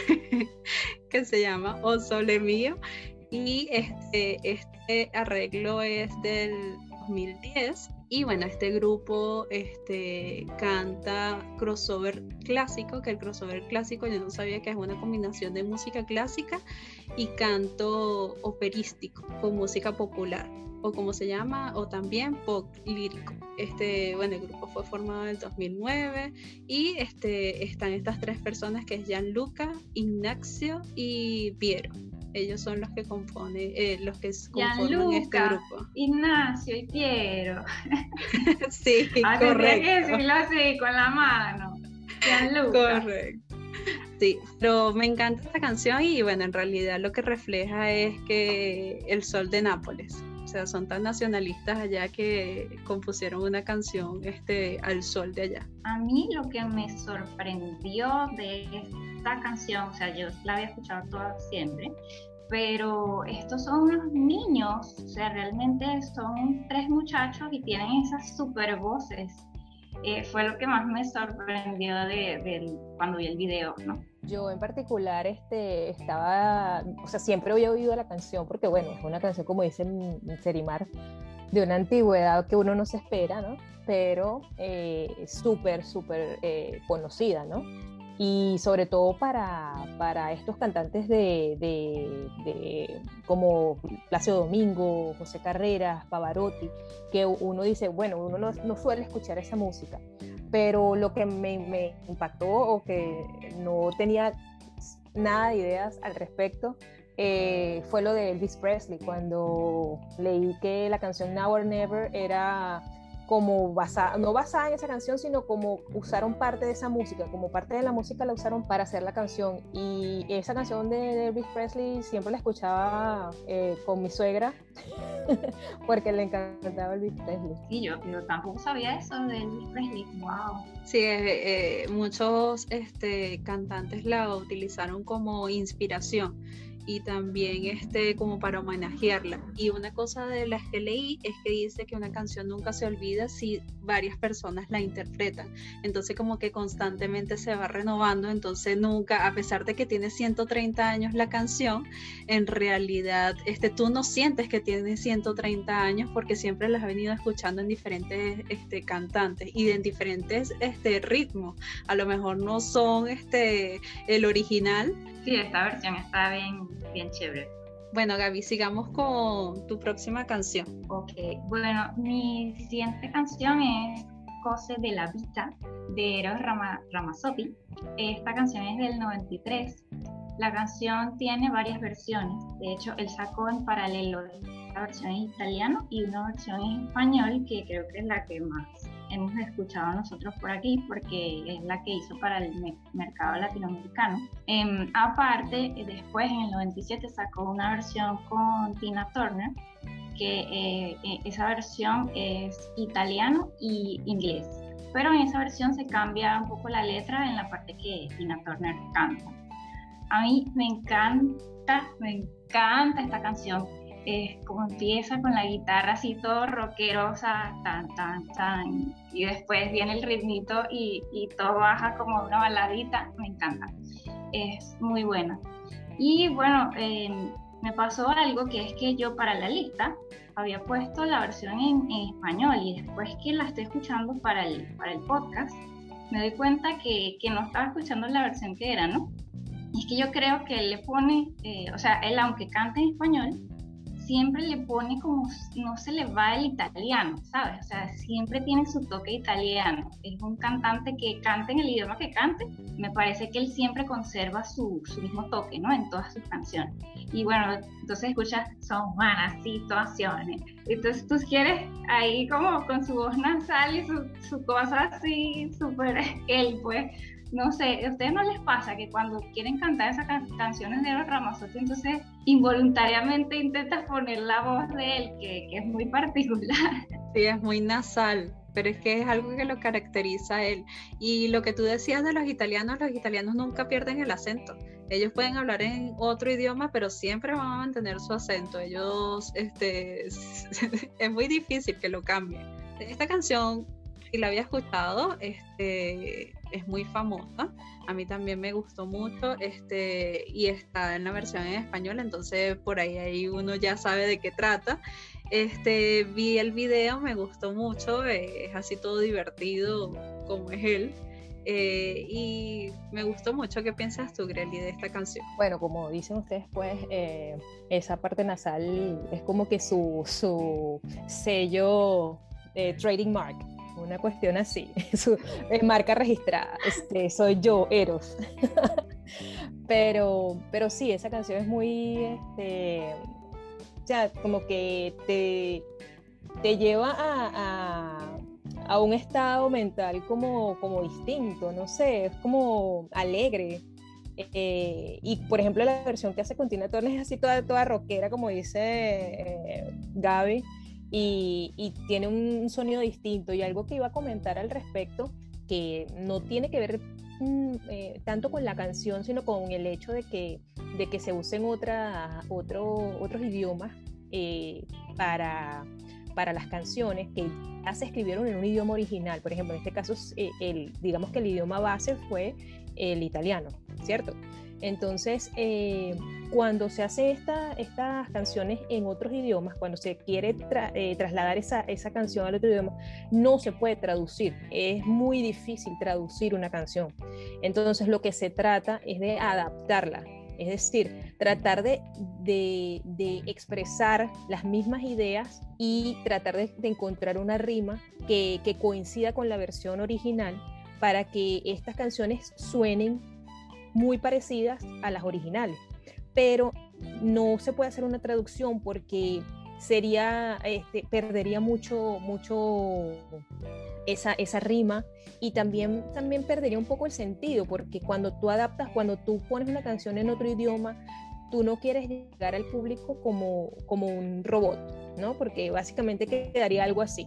que se llama O Sole Mio. Y este, este arreglo es del dos mil diez. Y bueno, este grupo este, canta crossover clásico, que el crossover clásico yo no sabía que es una combinación de música clásica y canto operístico con música popular, o como se llama, o también pop lírico. Este, bueno, el grupo fue formado en el dos mil nueve y este, están estas tres personas, que es Gianluca, Ignacio y Piero. Ellos son los que componen, eh, los que conforman Gianluca, este grupo.
Ignacio y Piero.
Sí,
ah,
correcto.
Tendría que decirlo así, con la mano. Gianluca.
Correcto. Sí, pero me encanta esta canción y bueno, en realidad lo que refleja es que el sol de Nápoles. O sea, son tan nacionalistas allá que compusieron una canción este, al sol de allá.
A mí lo que me sorprendió de esta canción, o sea, yo la había escuchado toda siempre, pero estos son unos niños, o sea, realmente son tres muchachos y tienen esas super voces. Eh, fue lo que más me sorprendió de, de cuando vi el video, ¿no?
Yo en particular este, estaba, o sea, siempre había oído la canción porque, bueno, es una canción, como dicen Serimar, de una antigüedad que uno no se espera, ¿no? Pero eh, súper, súper eh, conocida, ¿no? Y sobre todo para, para estos cantantes de, de, de como Plácido Domingo, José Carreras, Pavarotti, que uno dice, bueno, uno no, no suele escuchar esa música, pero lo que me, me impactó o que no tenía nada de ideas al respecto eh, fue lo de Elvis Presley, cuando leí que la canción Now or Never era como basada, no basada en esa canción, sino como usaron parte de esa música, como parte de la música la usaron para hacer la canción. Y esa canción de Elvis Presley siempre la escuchaba eh, con mi suegra porque le encantaba Elvis Presley.
Sí, yo, yo tampoco sabía eso de Elvis Presley. Wow.
Sí, eh, eh, muchos este, cantantes la utilizaron como inspiración. y también este, como para homenajearla. Y una cosa de las que leí es que dice que una canción nunca se olvida si varias personas la interpretan. Entonces como que constantemente se va renovando, entonces nunca, a pesar de que tiene ciento treinta años la canción, en realidad este, tú no sientes que tiene ciento treinta años porque siempre las has venido escuchando en diferentes este, cantantes y en diferentes este, ritmos. A lo mejor no son este, el original.
Sí, esta versión está bien, bien chévere.
Bueno, Gaby, sigamos con tu próxima canción.
Ok, bueno, mi siguiente canción es Cose de la Vita, de Eros Rama, Ramazzotti. Esta canción es del noventa y tres. La canción tiene varias versiones. De hecho, él sacó en paralelo la versión en italiano y una versión en español, que creo que es la que más hemos escuchado nosotros por aquí, porque es la que hizo para el me- mercado latinoamericano. Eh, aparte, después en el noventa y siete sacó una versión con Tina Turner, que eh, eh, esa versión es italiano y inglés. Pero en esa versión se cambia un poco la letra en la parte que Tina Turner canta. A mí me encanta, me encanta esta canción. Es como empieza con la guitarra así todo rockerosa, tan, tan, tan, y después viene el ritmito y, y todo baja como una baladita. Me encanta, es muy buena. Y bueno, eh, me pasó algo, que es que yo para la lista había puesto la versión en, en español, y después que la estoy escuchando para el, para el podcast, me doy cuenta que, que no estaba escuchando la versión que era, ¿no? Y es que yo creo que él le pone, eh, o sea, él aunque cante en español, siempre le pone como, no se le va el italiano, ¿sabes? O sea, siempre tiene su toque italiano. Es un cantante que cante en el idioma que cante, me parece que él siempre conserva su, su mismo toque, ¿no? En todas sus canciones. Y bueno, entonces escuchas, son buenas situaciones. Entonces tú quieres ahí como con su voz nasal y su, su cosa así, súper él, pues. No sé, ¿a ustedes no les pasa que cuando quieren cantar esas can- canciones de Eros Ramazzotti, entonces involuntariamente intentas poner la voz de él, que, que es muy particular?
Sí, es muy nasal, pero es que es algo que lo caracteriza a él. Y lo que tú decías de los italianos, los italianos nunca pierden el acento. Ellos pueden hablar en otro idioma, pero siempre van a mantener su acento. Ellos, este, es muy difícil que lo cambien. Esta canción, si la había escuchado, este, es muy famosa. A mí también me gustó mucho, este, y está en la versión en español, entonces por ahí, ahí uno ya sabe de qué trata. Este, vi el video, me gustó mucho, eh, es así todo divertido como es él. Eh, y me gustó mucho. ¿Qué piensas tú, Greli, de esta canción?
Bueno, como dicen ustedes, pues eh, esa parte nasal es como que su, su sello eh, trading mark, una cuestión así, su eh, marca registrada. Este, soy yo, Eros. pero, pero sí, esa canción es muy, este, o sea, como que te, te lleva a, a, a un estado mental como, como distinto, no sé, es como alegre. Eh, y por ejemplo la versión que hace con Tina Turner es así toda, toda rockera, como dice eh, Gaby, y, y tiene un sonido distinto. Y algo que iba a comentar al respecto, que no tiene que ver mm, eh, tanto con la canción, sino con el hecho de que, de que se usen otra, otro, otros idiomas eh, para, para las canciones que ya se escribieron en un idioma original. Por ejemplo, en este caso, eh, el, digamos que el idioma base fue el italiano, ¿cierto? Entonces, eh, cuando se hace esta, estas canciones en otros idiomas, cuando se quiere tra eh, trasladar esa, esa canción al otro idioma, no se puede traducir. Es muy difícil traducir una canción. Entonces, lo que se trata es de adaptarla. Es decir, tratar de, de, de expresar las mismas ideas y tratar de, de encontrar una rima que, que coincida con la versión original para que estas canciones suenen muy parecidas a las originales. Pero no se puede hacer una traducción porque sería, este, perdería mucho, mucho esa, esa rima, y también, también perdería un poco el sentido, porque cuando tú adaptas, cuando tú pones una canción en otro idioma, tú no quieres llegar al público como, como un robot, ¿no? Porque básicamente quedaría algo así.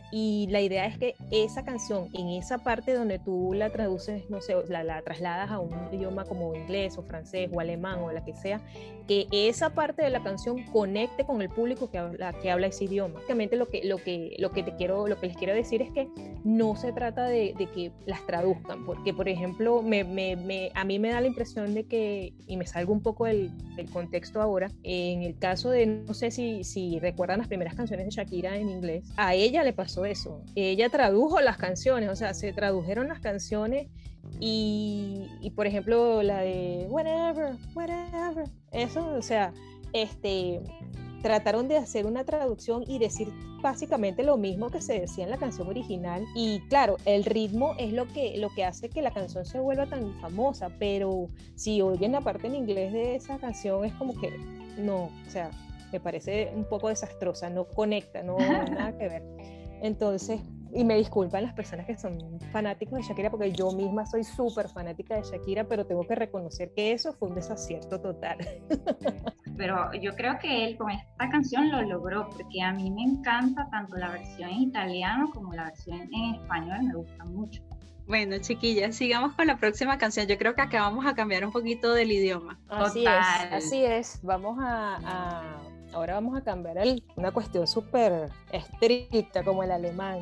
y la idea es que esa canción, en esa parte donde tú la traduces, no sé, la, la trasladas a un idioma como inglés o francés o alemán o la que sea, que esa parte de la canción conecte con el público que habla, que habla ese idioma. Básicamente lo que, lo que, lo que te quiero, lo que les quiero decir es que no se trata de, de que las traduzcan, porque por ejemplo me, me, me, a mí me da la impresión de que, y me salgo un poco del, del contexto ahora, en el caso de, no sé si, si recuerdan las primeras canciones de Shakira en inglés, a ella le pasó eso, ella tradujo las canciones, o sea, se tradujeron las canciones y, y por ejemplo la de whatever, whatever, eso, o sea, este, trataron de hacer una traducción y decir básicamente lo mismo que se decía en la canción original, y claro, el ritmo es lo que, lo que hace que la canción se vuelva tan famosa, pero si oyen la parte en inglés de esa canción es como que no, o sea, me parece un poco desastrosa, no conecta, no nada que ver. Entonces, y me disculpan las personas que son fanáticos de Shakira, porque yo misma soy súper fanática de Shakira, pero tengo que reconocer que eso fue un desacierto total.
Pero yo creo que él con esta canción lo logró, porque a mí me encanta tanto la versión en italiano como la versión en español, me gusta mucho.
Bueno, chiquillas, sigamos con la próxima canción. Yo creo que acá vamos a cambiar un poquito del idioma.
Así
Total.
es, así es. Vamos a, a ahora vamos a cambiar el, una cuestión súper estricta como el alemán.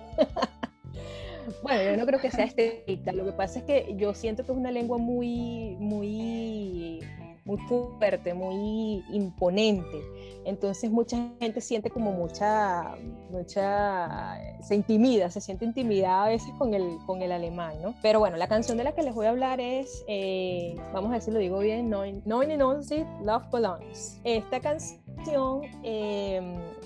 Bueno, yo no creo que sea estricta. Lo que pasa es que yo siento que es una lengua muy, muy, muy fuerte, muy imponente. Entonces mucha gente siente como mucha, mucha, se intimida, se siente intimidada a veces con el, con el alemán, ¿no? Pero bueno, la canción de la que les voy a hablar es, eh, vamos a ver si lo digo bien, neunundneunzig Love Belongs. Esta canción eh,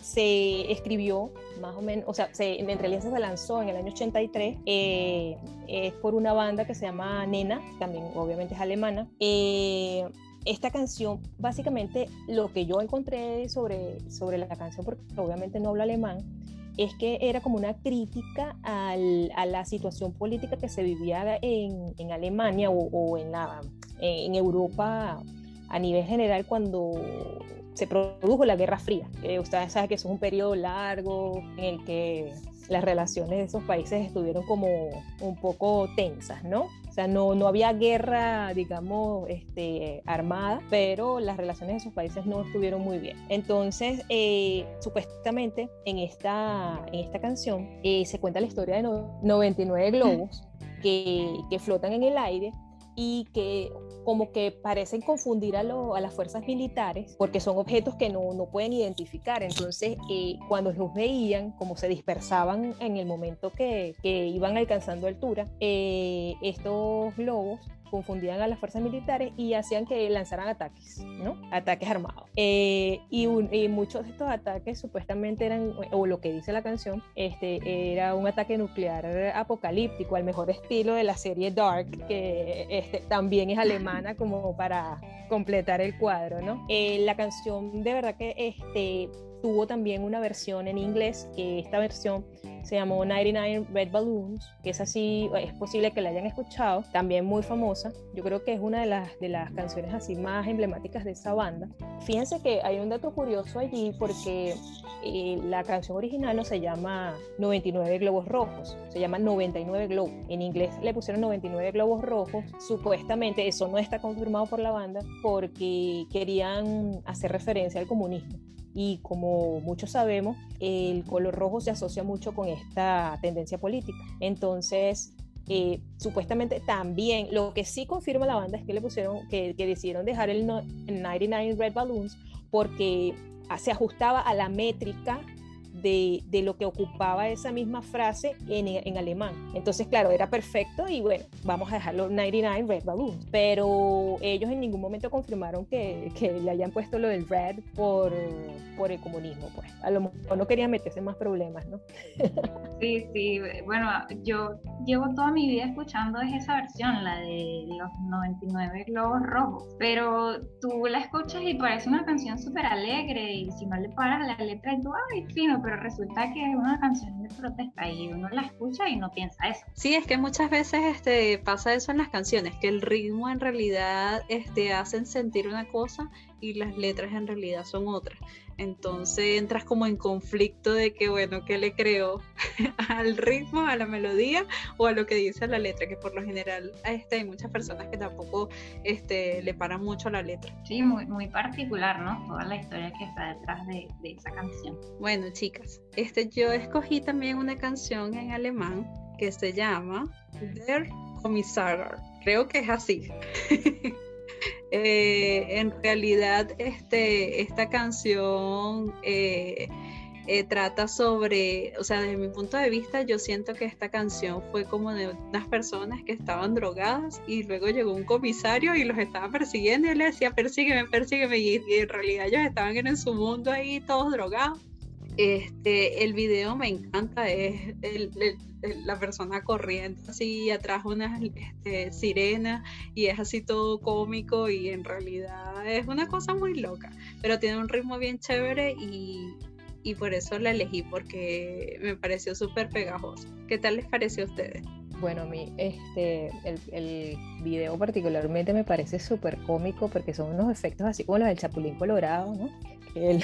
se escribió más o menos, o sea, se, en realidad se lanzó en el año ochenta y tres, eh, es por una banda que se llama Nena, también obviamente es alemana. Eh, Esta canción, básicamente lo que yo encontré sobre, sobre la canción, porque obviamente no hablo alemán, es que era como una crítica al, a la situación política que se vivía en, en Alemania o, o en, la, en Europa a nivel general cuando se produjo la Guerra Fría. Eh, ustedes saben que eso es un periodo largo en el que las relaciones de esos países estuvieron como un poco tensas, ¿no? O sea, no, no había guerra, digamos, este, armada, pero las relaciones de esos países no estuvieron muy bien. Entonces, eh, supuestamente, en esta, en esta canción eh, se cuenta la historia de no, noventa y nueve globos que, que flotan en el aire y que como que parecen confundir a, lo, a las fuerzas militares porque son objetos que no, no pueden identificar. Entonces, eh, cuando los veían, como se dispersaban en el momento que, que iban alcanzando altura, eh, estos globos confundían a las fuerzas militares y hacían que lanzaran ataques, ¿no? Ataques armados. Eh, y, un, y muchos de estos ataques supuestamente eran, o lo que dice la canción, este, era un ataque nuclear apocalíptico, al mejor estilo de la serie Dark, que este, también es alemana, como para completar el cuadro, ¿no? Eh, la canción de verdad que este, tuvo también una versión en inglés, que esta versión se llamó noventa y nueve Red Balloons, que es así, es posible que la hayan escuchado, también muy famosa. Yo creo que es una de las, de las canciones así más emblemáticas de esa banda. Fíjense que hay un dato curioso allí porque eh, la canción original no se llama noventa y nueve globos rojos, se llama noventa y nueve globos. En inglés le pusieron noventa y nueve globos rojos, supuestamente eso no está confirmado por la banda porque querían hacer referencia al comunismo. Y como muchos sabemos, el color rojo se asocia mucho con esta tendencia política. Entonces, eh, supuestamente también, lo que sí confirma la banda es que le pusieron, que, que decidieron dejar el, no, el noventa y nueve Red Balloons porque se ajustaba a la métrica de, de lo que ocupaba esa misma frase en, en alemán. Entonces, claro, era perfecto y bueno, vamos a dejarlo noventa y nueve Red Balloons. Pero ellos en ningún momento confirmaron que, que le hayan puesto lo del red por, por el comunismo, pues. A lo mejor no querían meterse en más problemas, ¿no?
Sí, sí, bueno, yo llevo toda mi vida escuchando esa versión, la de los noventa y nueve globos rojos, pero tú la escuchas y parece una canción súper alegre y si no le paras a la letra y tú, ay, fino, pero resulta que es una canción de protesta y uno la escucha y no piensa eso.
Sí, es que muchas veces este, pasa eso en las canciones, que el ritmo en realidad este, hacen sentir una cosa y las letras en realidad son otras. Entonces entras como en conflicto de que, bueno, ¿qué le creo? ¿Al ritmo, a la melodía o a lo que dice la letra? Que por lo general este, hay muchas personas que tampoco este, le paran mucho a la letra.
Sí, muy, muy particular, ¿no? Toda la historia que está detrás de, de esa canción.
Bueno, chicas, este, yo escogí también una canción en alemán que se llama Der Kommissar. Creo que es así. Eh, en realidad este, esta canción eh, eh, trata sobre, o sea, desde mi punto de vista yo siento que esta canción fue como de unas personas que estaban drogadas y luego llegó un comisario y los estaba persiguiendo y él le decía persígueme, persígueme y, y en realidad ellos estaban en su mundo ahí todos drogados. Este, el video me encanta, es el, el, el, la persona corriendo así atrás unas este, sirenas y es así todo cómico y en realidad es una cosa muy loca, pero tiene un ritmo bien chévere y, y por eso la elegí porque me pareció súper pegajosa. ¿Qué tal les pareció a ustedes?
Bueno, a mí este, el, el video particularmente me parece súper cómico porque son unos efectos así como los del Chapulín Colorado, ¿no? Él,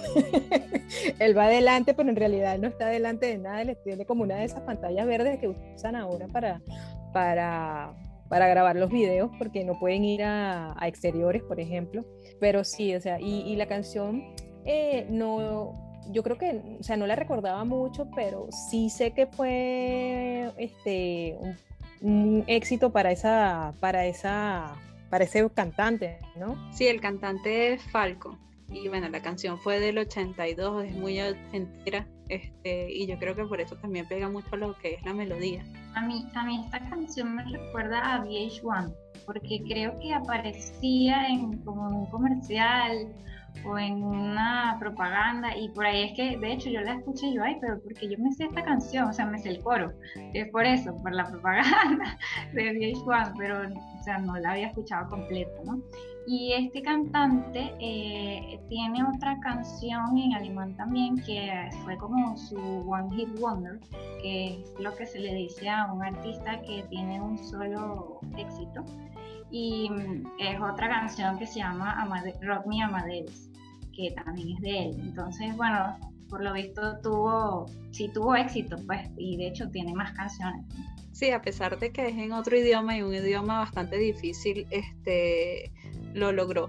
él va adelante, pero en realidad no está delante de nada, él tiene como una de esas pantallas verdes que usan ahora para, para, para grabar los videos porque no pueden ir a, a exteriores, por ejemplo. Pero sí, o sea, y, y la canción eh, no... Yo creo que, o sea, no la recordaba mucho, pero sí sé que fue este, un, un éxito para esa, para esa, para ese cantante, ¿no?
Sí, el cantante es Falco. Y bueno, la canción fue del ochenta y dos, es muy entera, este, y yo creo que por eso también pega mucho lo que es la melodía.
A mí, a mí esta canción me recuerda a V H uno, porque creo que aparecía en como un comercial o en una propaganda y por ahí es que de hecho yo la escuché y yo, ay, pero porque yo me sé esta canción, o sea, me sé el coro, es por eso, por la propaganda de V H uno, pero o sea, no la había escuchado completa, ¿no? Y este cantante eh, tiene otra canción en alemán también que fue como su One Hit Wonder, que es lo que se le dice a un artista que tiene un solo éxito. Y es otra canción que se llama Amade- Rock Me Amadeus, que también es de él. Entonces, bueno, por lo visto tuvo, sí tuvo éxito, pues, y de hecho tiene más canciones.
Sí, a pesar de que es en otro idioma y un idioma bastante difícil, este, lo logró.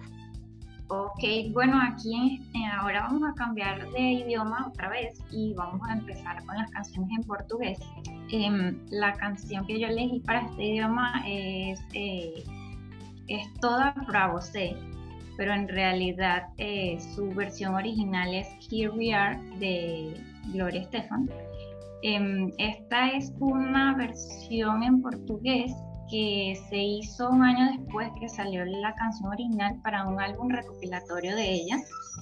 Ok, bueno, aquí eh, ahora vamos a cambiar de idioma otra vez y vamos a empezar con las canciones en portugués. Eh, la canción que yo elegí para este idioma es, eh, es Toda Pra Você, pero en realidad eh, su versión original es Here We Are de Gloria Estefan. Eh, esta es una versión en portugués que se hizo un año después que salió la canción original para un álbum recopilatorio de ella.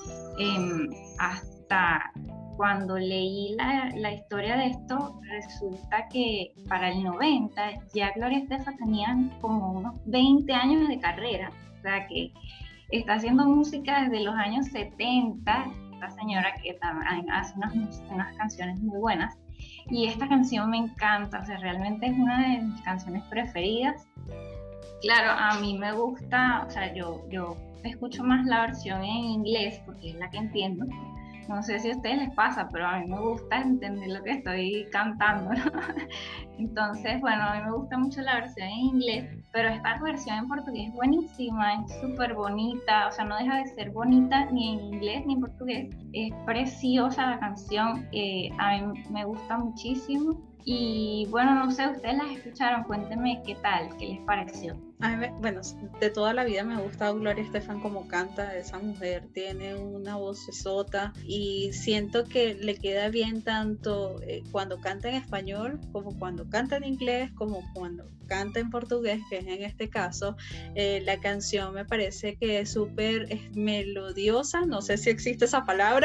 Eh, hasta cuando leí la, la historia de esto, resulta que para el noventa ya Gloria Estefan tenía como unos veinte años de carrera, o sea que está haciendo música desde los años setenta, esta señora que también hace unas, unas canciones muy buenas. Y esta canción me encanta, o sea, realmente es una de mis canciones preferidas. Claro, a mí me gusta, o sea, yo, yo escucho más la versión en inglés porque es la que entiendo. No sé si a ustedes les pasa, pero a mí me gusta entender lo que estoy cantando, ¿no? Entonces, bueno, a mí me gusta mucho la versión en inglés, pero esta versión en portugués es buenísima, es súper bonita, o sea, no deja de ser bonita ni en inglés ni en portugués. Es preciosa la canción, eh, a mí me gusta muchísimo. Y bueno, no sé, ustedes las escucharon, cuéntenme qué tal, qué les pareció.
A mí me, bueno, de toda la vida me ha gustado Gloria Estefan como canta. Esa mujer tiene una vocesota y siento que le queda bien tanto eh, cuando canta en español como cuando canta en inglés como cuando canta en portugués, que es en este caso. Eh, la canción me parece que es súper melodiosa, no sé si existe esa palabra.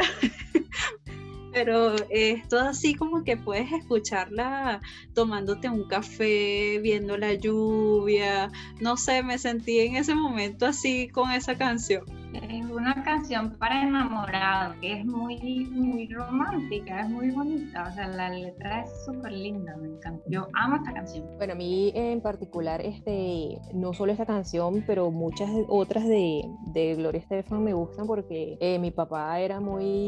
Pero es todo así como que puedes escucharla tomándote un café, viendo la lluvia, no sé, me sentí en ese momento así con esa canción.
Es una canción para enamorados, que es muy, muy romántica, es muy bonita, o sea, la letra es súper linda, me encanta. Yo amo esta canción.
Bueno, a mí en particular, este, no solo esta canción, pero muchas otras de, de Gloria Estefan me gustan porque eh, mi papá era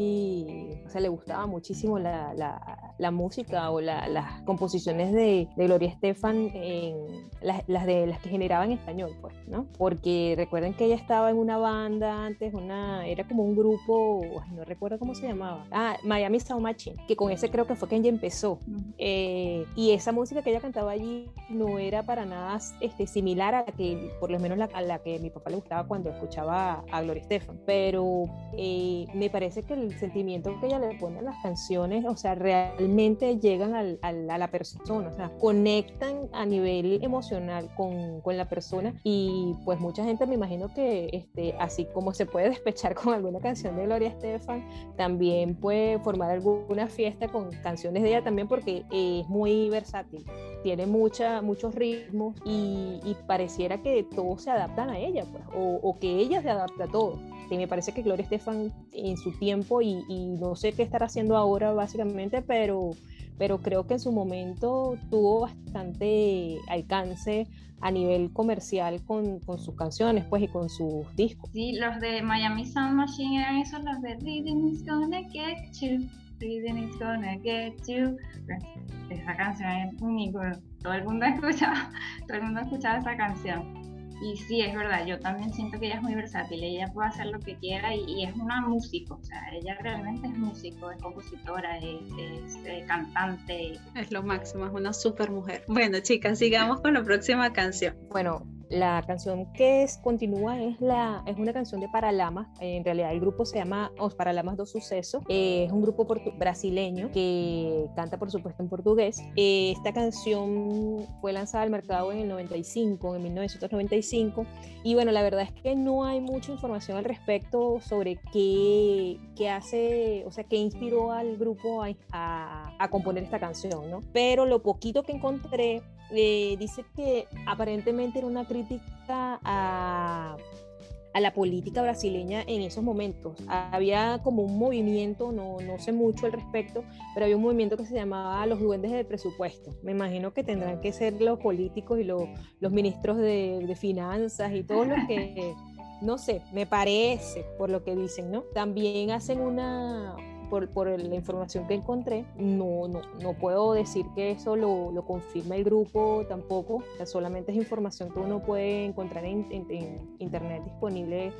muy, o sea, le gustaba muchísimo la, la, la música o la, las composiciones de, de Gloria Estefan, en, las, las, de, las que generaba en español, pues, ¿no? Porque recuerden que ella estaba en una banda antes, una, era como un grupo, ay, no recuerdo cómo se llamaba, ah, Miami Sound Machine, que con ese creo que fue que ella empezó, eh, y esa música que ella cantaba allí no era para nada este, similar a la que, por lo menos la, a la que a mi papá le gustaba cuando escuchaba a Gloria Estefan, pero eh, me parece que el sentimiento que ella le pone a las canciones, o sea, realmente llegan al, al, a la persona, o sea, conectan a nivel emocional con, con la persona, y pues mucha gente me imagino que este, así como se puede despechar con alguna canción de Gloria Estefan, también puede formar alguna fiesta con canciones de ella también, porque eh, es muy versátil, tiene mucha, muchos ritmos y, y pareciera que todos se adaptan a ella, pues, o, o que ella se adapta a todo. Y me parece que Gloria Estefan en su tiempo, y, y no sé qué estará haciendo ahora básicamente, pero, pero creo que en su momento tuvo bastante alcance a nivel comercial con, con sus canciones, pues, y con sus discos.
Sí, los de Miami Sound Machine eran esos, los de Rhythm is gonna get you, Rhythm is gonna get you. Esa canción es única, todo el mundo ha escuchado, todo el mundo ha escuchado esa canción. Y sí, es verdad, yo también siento que ella es muy versátil, ella puede hacer lo que quiera, y, y es una músico, o sea, ella realmente es músico, es compositora, es, es, es cantante.
Es lo máximo, es una super mujer. Bueno, chicas, sigamos con la próxima canción.
Bueno, la canción que es, continúa es, la, es una canción de Paralamas. En realidad el grupo se llama Os Paralamas do Sucesso. Eh, es un grupo portu- brasileño que canta, por supuesto, en portugués. Eh, esta canción fue lanzada al mercado en el noventa y cinco, en mil novecientos noventa y cinco, y bueno, la verdad es que no hay mucha información al respecto sobre qué, qué hace, o sea, qué inspiró al grupo a, a, a componer esta canción, ¿no? Pero lo poquito que encontré Eh, dice que aparentemente era una crítica a, a la política brasileña en esos momentos. Había como un movimiento, no, no sé mucho al respecto, pero había un movimiento que se llamaba los duendes del presupuesto. Me imagino que tendrán que ser los políticos y los, los ministros de, de finanzas y todos los que, no sé, me parece, por lo que dicen, ¿no? También hacen una... Por, por la información que encontré, no, no, no puedo decir que eso lo, lo confirma el grupo tampoco, o sea, solamente es información que uno puede encontrar en, en, en internet disponible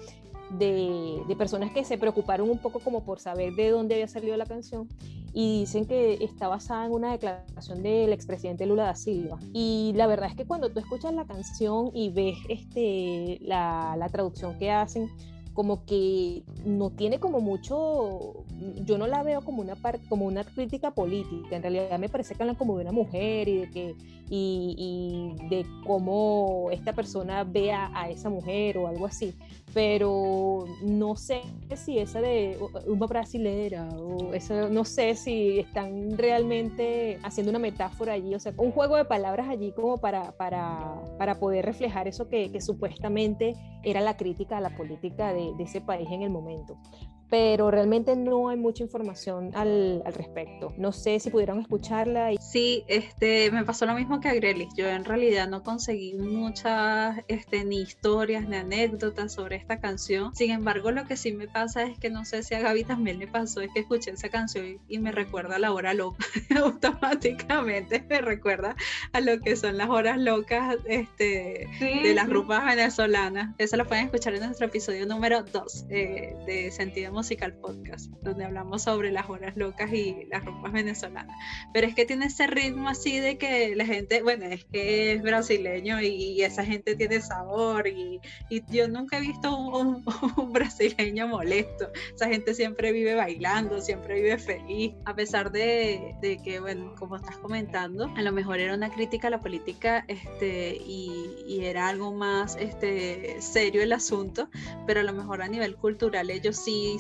de, de personas que se preocuparon un poco como por saber de dónde había salido la canción, y dicen que está basada en una declaración del expresidente Lula da Silva. Y la verdad es que cuando tú escuchas la canción y ves este, la, la traducción que hacen, como que no tiene como mucho, yo no la veo como una parte, como una crítica política. En realidad me parece que hablan como de una mujer y de que y, y de cómo esta persona ve a, a esa mujer o algo así, pero no sé si esa de una brasilera o eso, no sé si están realmente haciendo una metáfora allí, o sea, un juego de palabras allí como para, para, para poder reflejar eso que, que supuestamente era la crítica a la política de, de ese país en el momento. Pero realmente no hay mucha información al, al respecto. No sé si pudieron escucharla. Y...
Sí, este, me pasó lo mismo que a Grelis. Yo en realidad no conseguí muchas este, ni historias ni anécdotas sobre esta canción. Sin embargo, lo que sí me pasa es que no sé si a Gaby también le pasó, es que escuché esa canción y, y me recuerda a la hora loca. Automáticamente me recuerda a lo que son las horas locas este, sí, de las sí. rumbas venezolanas. Eso lo pueden escuchar en nuestro episodio número dos eh, de Sentido Musical Podcast, donde hablamos sobre las horas locas y las rumbas venezolanas. Pero es que tiene ese ritmo así de que la gente, bueno, es que es brasileño y, y esa gente tiene sabor y, y yo nunca he visto un, un, un brasileño molesto. Esa gente siempre vive bailando, siempre vive feliz, a pesar de, de que, bueno, como estás comentando, a lo mejor era una crítica a la política este, y, y era algo más este, serio el asunto, pero a lo mejor a nivel cultural ellos sí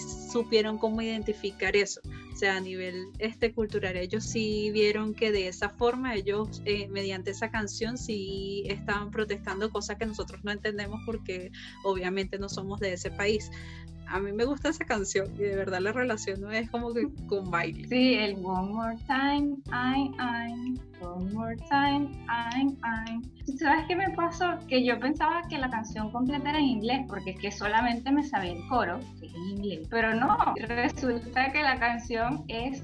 supieron cómo identificar eso. O sea, a nivel este, cultural, ellos sí vieron que de esa forma, ellos eh, mediante esa canción sí estaban protestando cosas que nosotros no entendemos porque obviamente no somos de ese país. A mí me gusta esa canción y de verdad la relaciono es como que con baile.
Sí, el One More Time, I, I, One More Time, I, I. ¿Sabes qué me pasó? Que yo pensaba que la canción completa era en inglés, porque es que solamente me sabía el coro, que es en inglés. Pero no, resulta que la canción es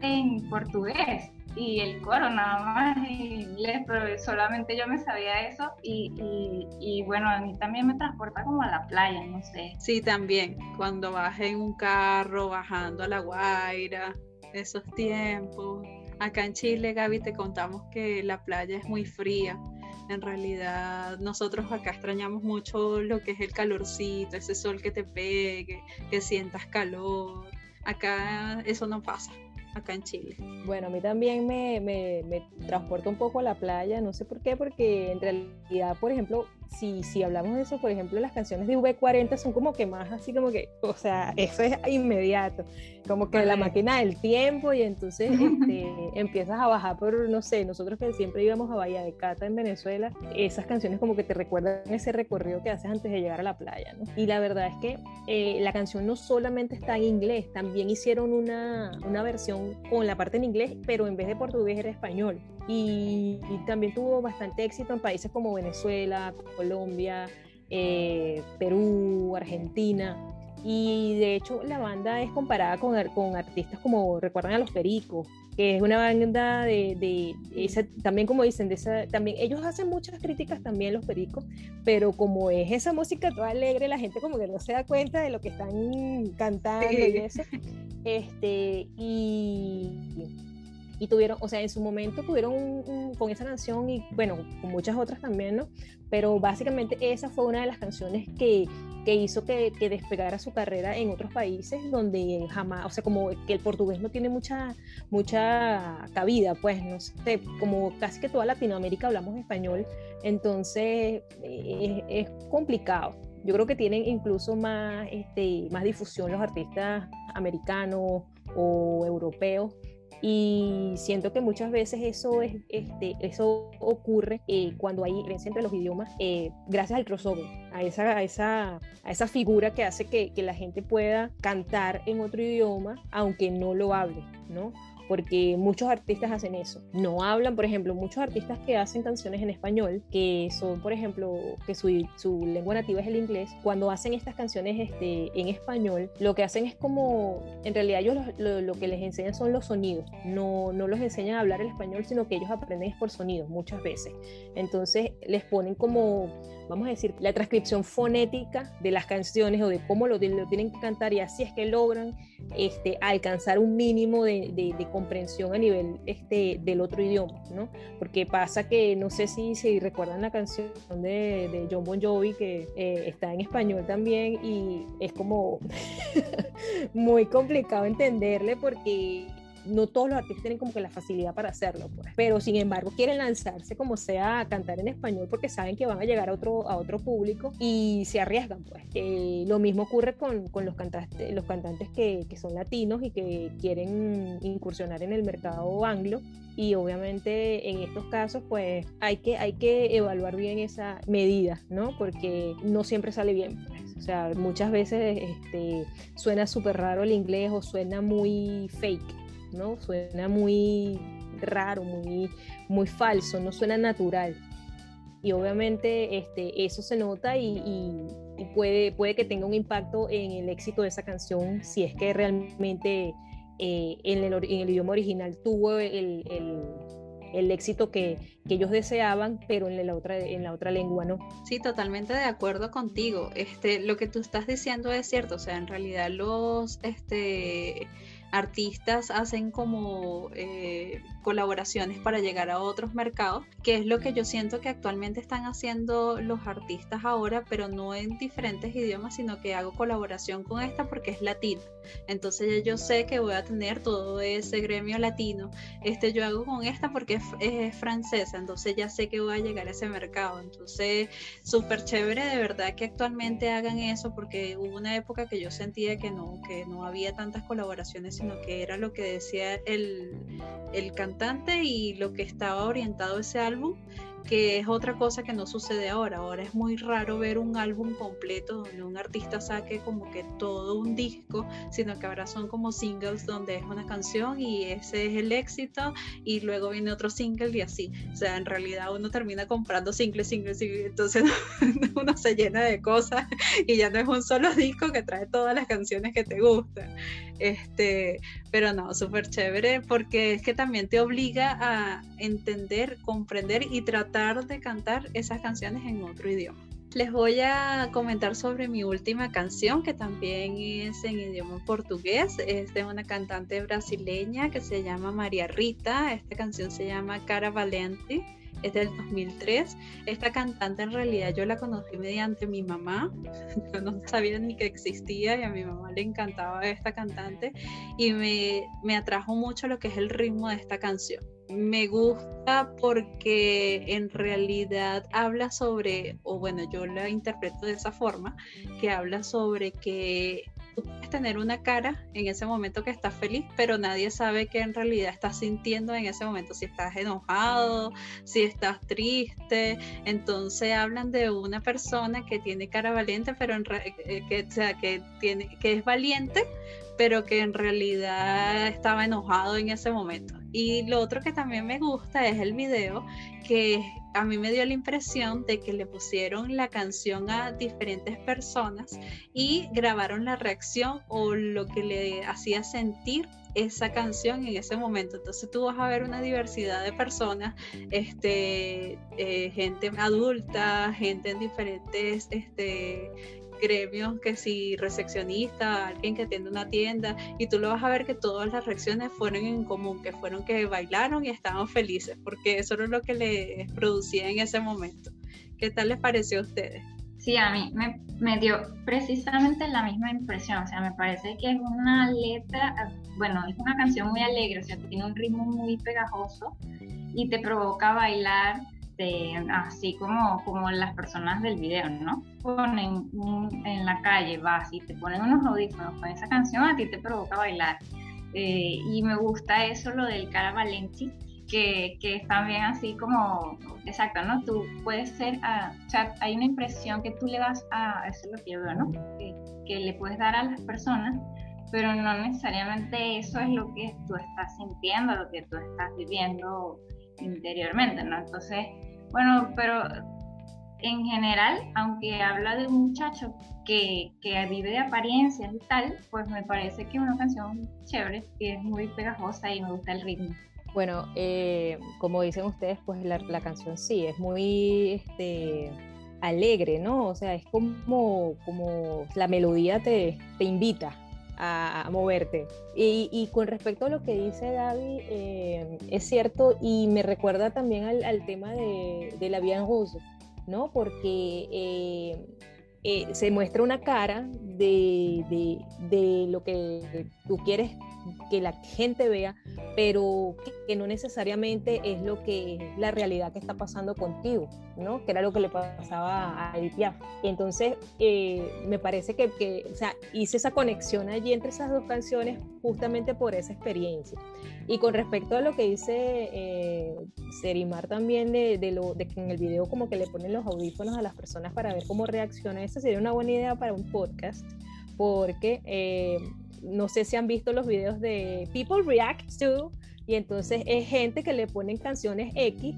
en portugués. Y el coro nada más en inglés, pero solamente yo me sabía eso y, y, y bueno, a mí también me transporta como a la playa, no sé.
Sí, también, cuando vas en un carro, bajando a La Guaira, esos tiempos. Acá en Chile, Gaby, te contamos que la playa es muy fría. En realidad, nosotros acá extrañamos mucho lo que es el calorcito, ese sol que te pegue, que sientas calor. Acá eso no pasa. Acá en Chile.
Bueno, a mí también me, me, me transporta un poco a la playa, no sé por qué, porque en realidad, por ejemplo, si, si hablamos de eso, por ejemplo, las canciones de V cuarenta son como que más así como que, o sea, eso es inmediato, como que la máquina del tiempo y entonces este, empiezas a bajar por, no sé, nosotros que siempre íbamos a Bahía de Cata en Venezuela, esas canciones como que te recuerdan ese recorrido que haces antes de llegar a la playa, ¿no? Y la verdad es que eh, la canción no solamente está en inglés, también hicieron una, una versión con la parte en inglés, pero en vez de portugués era español. Y, y también tuvo bastante éxito en países como Venezuela, Colombia, eh, Perú, Argentina. Y de hecho la banda es comparada con, con artistas como, recuerdan a Los Pericos, que es una banda de, de, de esa, también como dicen, de esa, también ellos hacen muchas críticas también Los Pericos, pero como es esa música toda alegre, la gente como que no se da cuenta de lo que están cantando sí. y eso. Este, y, y tuvieron, o sea, en su momento tuvieron un, un, con esa canción y bueno, con muchas otras también, ¿no? Pero básicamente esa fue una de las canciones que, que hizo que, que despegara su carrera en otros países donde jamás, o sea, como que el portugués no tiene mucha, mucha cabida, pues, no sé, como casi que toda Latinoamérica hablamos español, entonces es, es complicado. Yo creo que tienen incluso más, este, más difusión los artistas americanos o europeos y siento que muchas veces eso, es, este, eso ocurre eh, cuando hay diferencia entre los idiomas eh, gracias al crossover, a esa, a, esa, a esa figura que hace que, que la gente pueda cantar en otro idioma aunque no lo hable, ¿no? Porque muchos artistas hacen eso, no hablan, por ejemplo, muchos artistas que hacen canciones en español, que son, por ejemplo, que su, su lengua nativa es el inglés, cuando hacen estas canciones este, en español, lo que hacen es como, en realidad ellos lo, lo, lo que les enseñan son los sonidos, no, no los enseñan a hablar el español, sino que ellos aprenden por sonidos muchas veces, entonces les ponen como, vamos a decir, la transcripción fonética de las canciones o de cómo lo, de, lo tienen que cantar y así es que logran este, alcanzar un mínimo de, de, de comprensión a nivel este, del otro idioma, ¿no? Porque pasa que, no sé si, si recuerdan la canción de, de Jon Bon Jovi que eh, está en español también y es como muy complicado entenderle porque no todos los artistas tienen como que la facilidad para hacerlo, pues. Pero sin embargo quieren lanzarse como sea a cantar en español porque saben que van a llegar a otro, a otro público y se arriesgan, pues. Eh, lo mismo ocurre con, con los cantantes, los cantantes que, que son latinos y que quieren incursionar en el mercado anglo y obviamente en estos casos pues hay que, hay que evaluar bien esa medida, ¿no? Porque no siempre sale bien, pues. O sea, muchas veces este, suena súper raro el inglés o suena muy fake, ¿no? Suena muy raro, muy, muy falso, no suena natural y obviamente este, eso se nota y, y, y puede, puede que tenga un impacto en el éxito de esa canción si es que realmente eh, en, el, en el idioma original tuvo el, el, el éxito que, que ellos deseaban, pero en la, otra, en la otra lengua no.
Sí, totalmente de acuerdo contigo. Este, lo que tú estás diciendo es cierto, o sea, en realidad los... Este, artistas hacen como eh, colaboraciones para llegar a otros mercados, que es lo que yo siento que actualmente están haciendo los artistas ahora, pero no en diferentes idiomas, sino que hago colaboración con esta porque es latina. Entonces ya yo sé que voy a tener todo ese gremio latino. Este, yo hago con esta porque es, es francesa, entonces ya sé que voy a llegar a ese mercado. Entonces, súper chévere de verdad que actualmente hagan eso, porque hubo una época que yo sentía que no, que no había tantas colaboraciones, sino que era lo que decía el, el cantante y lo que estaba orientado ese álbum, que es otra cosa que no sucede ahora. Ahora es muy raro ver un álbum completo donde un artista saque como que todo un disco, sino que ahora son como singles donde es una canción y ese es el éxito y luego viene otro single y así. O sea, en realidad uno termina comprando singles, singles, singles, entonces uno se llena de cosas y ya no es un solo disco que trae todas las canciones que te gustan. Este, pero no, súper chévere, porque es que también te obliga a entender, comprender y tratar de cantar esas canciones en otro idioma. Les voy a comentar sobre mi última canción, que también es en idioma portugués. Es de una cantante brasileña que se llama María Rita. Esta canción se llama Cara Valente. Es del dos mil tres. Esta cantante en realidad yo la conocí mediante mi mamá. Yo no sabía ni que existía y a mi mamá le encantaba esta cantante y me, me atrajo mucho lo que es el ritmo de esta canción. Me gusta porque en realidad habla sobre, o bueno, yo la interpreto de esa forma, que habla sobre que tú puedes tener una cara en ese momento que estás feliz, pero nadie sabe qué en realidad estás sintiendo en ese momento, si estás enojado, si estás triste. Entonces hablan de una persona que tiene cara valiente, pero en re- que, o sea, que, tiene, que es valiente, pero que en realidad estaba enojado en ese momento. Y lo otro que también me gusta es el video, que a mí me dio la impresión de que le pusieron la canción a diferentes personas y grabaron la reacción o lo que le hacía sentir esa canción en ese momento. Entonces tú vas a ver una diversidad de personas, este, eh, gente adulta, gente en diferentes este, gremios, que si recepcionista, alguien que tiene una tienda, y tú lo vas a ver que todas las reacciones fueron en común, que fueron que bailaron y estaban felices, porque eso era lo que les producía en ese momento. ¿Qué tal les pareció a ustedes?
Sí, a mí me, me dio precisamente la misma impresión. O sea, me parece que es una letra, bueno, es una canción muy alegre, o sea, tiene un ritmo muy pegajoso y te provoca bailar de, así como, como las personas del video, ¿no? Ponen un, en la calle, vas y te ponen unos audífonos con esa canción, a ti te provoca bailar. Eh, y me gusta eso, lo del Cara Valente, que, que es también así como, exacto, ¿no? Tú puedes ser, uh, o sea, hay una impresión que tú le das a, eso es lo que yo veo, ¿no? Que, que le puedes dar a las personas, pero no necesariamente eso es lo que tú estás sintiendo, lo que tú estás viviendo interiormente, ¿no? Entonces, bueno, pero en general, aunque habla de un muchacho que, que vive de apariencias y tal, pues me parece que es una canción chévere, que es muy pegajosa y me gusta el ritmo.
Bueno, eh, como dicen ustedes, pues la, la canción sí, es muy este, alegre, ¿no? O sea, es como, como la melodía te, te invita a, a moverte. Y, y con respecto a lo que dice Gaby, eh, es cierto, y me recuerda también al, al tema de, de La Vie en Rose, ¿no? Porque eh, eh, se muestra una cara de, de, de lo que tú quieres que la gente vea, pero que, que no necesariamente es lo que es la realidad que está pasando contigo, ¿no? Que era lo que le pasaba a Edith Piaf. Entonces, eh, me parece que, que, o sea, hice esa conexión allí entre esas dos canciones justamente por esa experiencia. Y con respecto a lo que dice eh, Serimar también de, de, lo, de que en el video como que le ponen los audífonos a las personas para ver cómo reacciona, esa sería una buena idea para un podcast, porque eh, no sé si han visto los videos de People React To, y entonces es gente que le ponen canciones X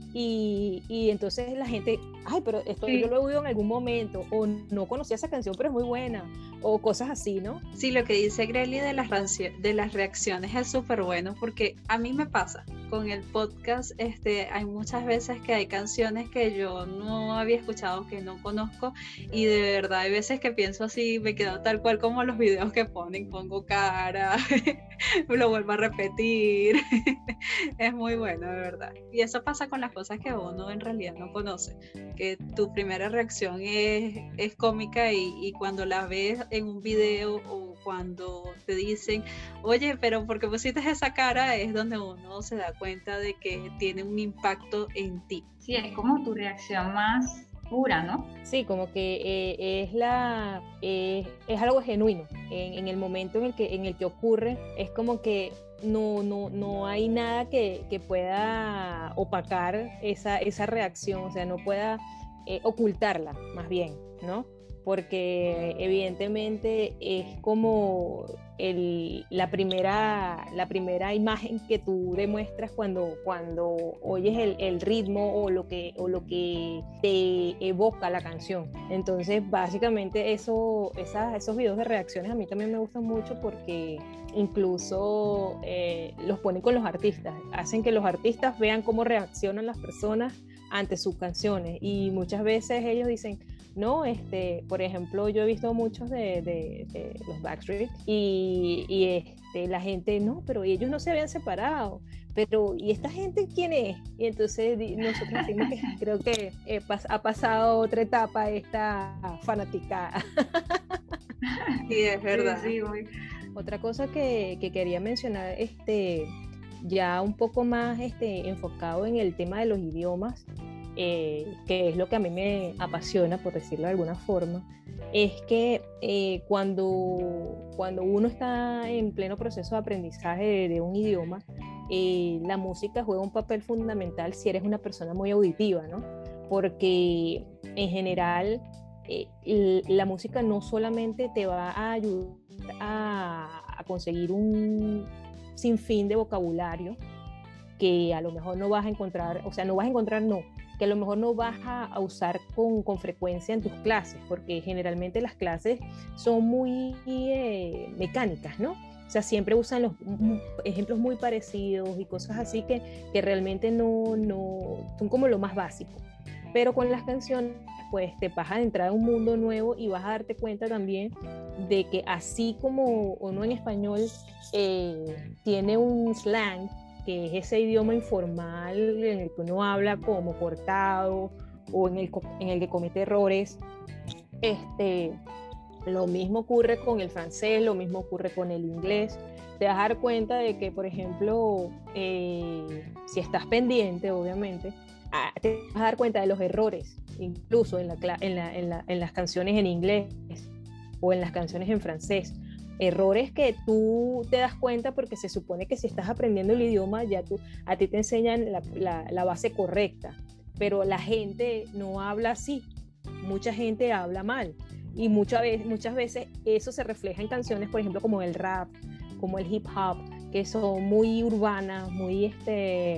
y, y entonces la gente, ay, pero esto sí, yo lo he oído en algún momento, o no conocía esa canción pero es muy buena, o cosas así, ¿no?
Sí, lo que dice Grely de las, de las reacciones es súper bueno, porque a mí me pasa con el podcast, este, hay muchas veces que hay canciones que yo no había escuchado, que no conozco, y de verdad hay veces que pienso así, me quedo tal cual como los videos que ponen, pongo cara, lo vuelvo a repetir, es muy bueno, de verdad. Y eso pasa con las cosas que uno en realidad no conoce, que tu primera reacción es, es cómica y, y cuando la ves en un video o cuando te dicen, oye, pero ¿por qué pusiste esa cara? Es donde uno se da cuenta de que tiene un impacto en ti.
Sí, es como tu reacción más pura, ¿no?
Sí, como que eh, es la eh, es algo genuino. En, en el momento en el que en el que ocurre, es como que no, no, no hay nada que, que pueda opacar esa, esa reacción, o sea, no pueda eh, ocultarla, más bien, ¿no? Porque evidentemente es como el, la, primera, la primera imagen que tú demuestras cuando, cuando oyes el, el ritmo o lo, que, o lo que te evoca la canción. Entonces, básicamente eso, esas, esos videos de reacciones a mí también me gustan mucho porque incluso eh, los ponen con los artistas, hacen que los artistas vean cómo reaccionan las personas ante sus canciones, y muchas veces ellos dicen, no, este, por ejemplo, yo he visto muchos de, de, de los Backstreet y, y este, la gente, no, pero ellos no se habían separado, pero ¿y esta gente quién es? Y entonces nosotros decimos que creo que eh, pas, ha pasado otra etapa esta fanaticada.
Sí, es verdad.
Sí, sí, muy...
Otra cosa que, que quería mencionar, este, ya un poco más este, enfocado en el tema de los idiomas, Eh, que es lo que a mí me apasiona, por decirlo de alguna forma, es que eh, cuando, cuando uno está en pleno proceso de aprendizaje de, de un idioma, eh, la música juega un papel fundamental si eres una persona muy auditiva, ¿no? Porque en general eh, la música no solamente te va a ayudar a, a conseguir un sinfín de vocabulario que a lo mejor no vas a encontrar, o sea, no vas a encontrar, no, que a lo mejor no vas a, a usar con, con frecuencia en tus clases, porque generalmente las clases son muy eh, mecánicas, ¿no? O sea, siempre usan los m- ejemplos muy parecidos y cosas así que, que realmente no, no son como lo más básico. Pero con las canciones, pues te vas a entrar a un mundo nuevo y vas a darte cuenta también de que así como uno en español eh, tiene un slang, que es ese idioma informal en el que uno habla como cortado o en el, en el que comete errores. Este, lo mismo ocurre con el francés, lo mismo ocurre con el inglés. Te vas a dar cuenta de que, por ejemplo, eh, si estás pendiente, obviamente, te vas a dar cuenta de los errores, incluso en, la, en, la, en, la, en las canciones en inglés o en las canciones en francés. Errores que tú te das cuenta porque se supone que si estás aprendiendo el idioma ya tú, a ti te enseñan la, la, la base correcta, pero la gente no habla así, mucha gente habla mal y muchas veces, muchas veces eso se refleja en canciones, por ejemplo, como el rap, como el hip hop, que son muy urbanas, muy este...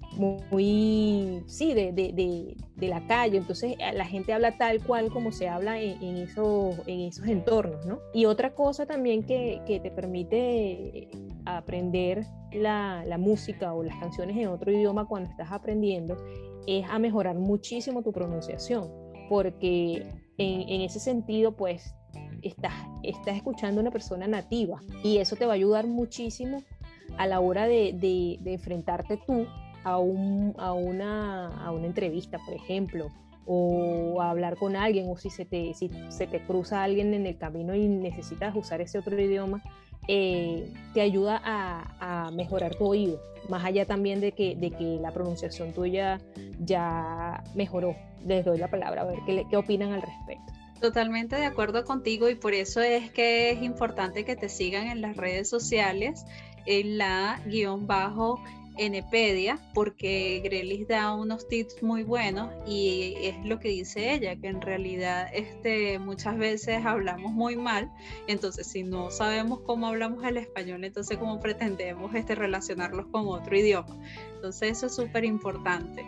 muy, sí, de, de, de, de la calle, entonces la gente habla tal cual como se habla en, en, esos, en esos entornos, ¿no? Y otra cosa también que, que te permite aprender la, la música o las canciones en otro idioma cuando estás aprendiendo es a mejorar muchísimo tu pronunciación, porque en, en ese sentido, pues, estás, estás escuchando a una persona nativa y eso te va a ayudar muchísimo a la hora de, de, de enfrentarte tú A, un, a, una, a una entrevista, por ejemplo, o a hablar con alguien, o si se te, si se te cruza alguien en el camino y necesitas usar ese otro idioma, eh, te ayuda a, a mejorar tu oído, más allá también de que, de que la pronunciación tuya ya mejoró. Les doy la palabra, a ver qué, qué opinan al respecto.
Totalmente de acuerdo contigo, y por eso es que es importante que te sigan en las redes sociales, en la guión bajo Npedia, porque Grelis da unos tips muy buenos y es lo que dice ella, que en realidad este, muchas veces hablamos muy mal, entonces si no sabemos cómo hablamos el español, entonces cómo pretendemos este, relacionarlos con otro idioma, entonces eso es súper importante.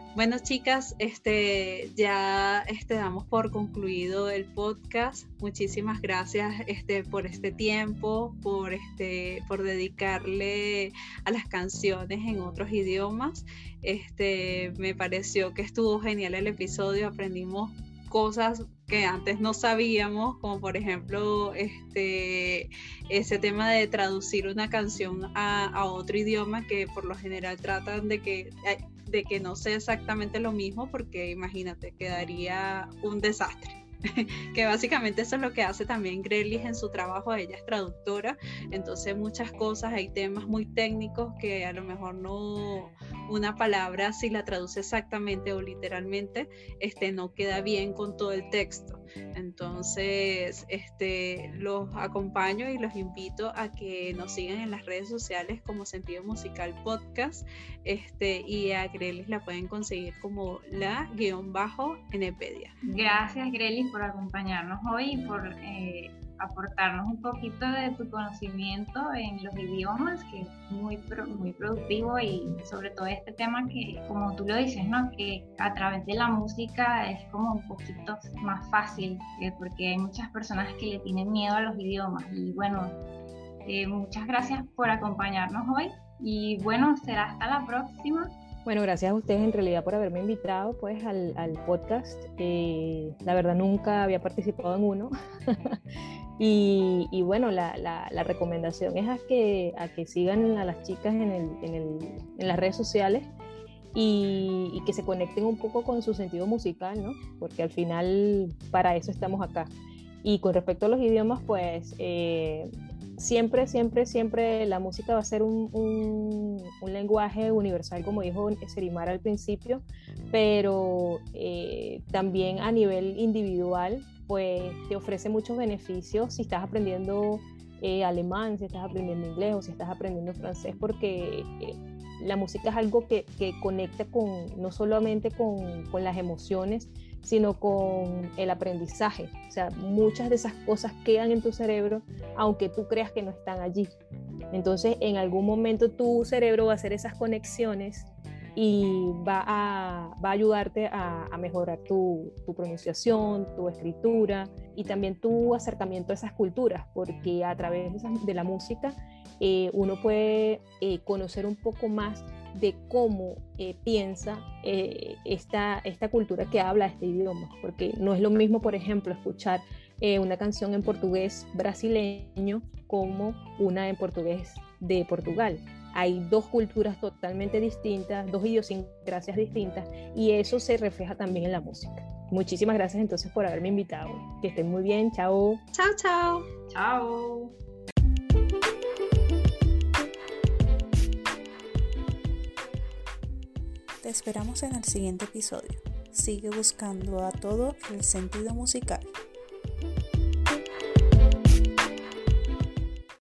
Bueno, chicas, este, ya este, damos por concluido el podcast. Muchísimas gracias este, por este tiempo, por, este, por dedicarle a las canciones en otros idiomas. Este, me pareció que estuvo genial el episodio, aprendimos cosas que antes no sabíamos, como por ejemplo este, ese tema de traducir una canción a, a otro idioma, que por lo general tratan de que, de que no sea exactamente lo mismo, porque imagínate, quedaría un desastre. Que básicamente eso es lo que hace también Grelis en su trabajo. Ella es traductora, entonces muchas cosas, hay temas muy técnicos que a lo mejor no, una palabra si la traduce exactamente o literalmente este, no queda bien con todo el texto. Entonces este, los acompaño y los invito a que nos sigan en las redes sociales como Sentido Musical Podcast, este, y a Grelis la pueden conseguir como la guión bajo Enepedia.
Gracias, Grelis, por acompañarnos hoy y por eh, aportarnos un poquito de tu conocimiento en los idiomas, que es muy, pro, muy productivo, y sobre todo este tema que, como tú lo dices, ¿no? Que a través de la música es como un poquito más fácil, eh, porque hay muchas personas que le tienen miedo a los idiomas. Y bueno, eh, muchas gracias por acompañarnos hoy y bueno, será hasta la próxima.
Bueno, gracias a ustedes en realidad por haberme invitado pues al, al podcast. Eh, la verdad nunca había participado en uno. y, y bueno, la, la, la recomendación es a que, a que sigan a las chicas en, el, en, el, en las redes sociales y, y que se conecten un poco con su sentido musical, ¿no? Porque al final para eso estamos acá. Y con respecto a los idiomas, pues eh, siempre, siempre, siempre la música va a ser un, un, un lenguaje universal, como dijo Serimar al principio, pero eh, también a nivel individual, pues te ofrece muchos beneficios si estás aprendiendo eh, alemán, si estás aprendiendo inglés o si estás aprendiendo francés, porque eh, la música es algo que, que conecta con, no solamente con, con las emociones, sino con el aprendizaje. O sea, muchas de esas cosas quedan en tu cerebro, aunque tú creas que no están allí. Entonces, en algún momento tu cerebro va a hacer esas conexiones y va a, va a ayudarte a, a mejorar tu, tu pronunciación, tu escritura y también tu acercamiento a esas culturas, porque a través de, esas, de la música eh, uno puede eh, conocer un poco más de cómo eh, piensa eh, esta, esta cultura que habla este idioma, porque no es lo mismo, por ejemplo, escuchar eh, una canción en portugués brasileño como una en portugués de Portugal. Hay dos culturas totalmente distintas, dos idiosincrasias distintas, y eso se refleja también en la música. Muchísimas gracias entonces por haberme invitado. Que estén muy bien, chao.
Chao, chao.
Chao.
Te esperamos en el siguiente episodio. Sigue buscando a todo el sentido musical.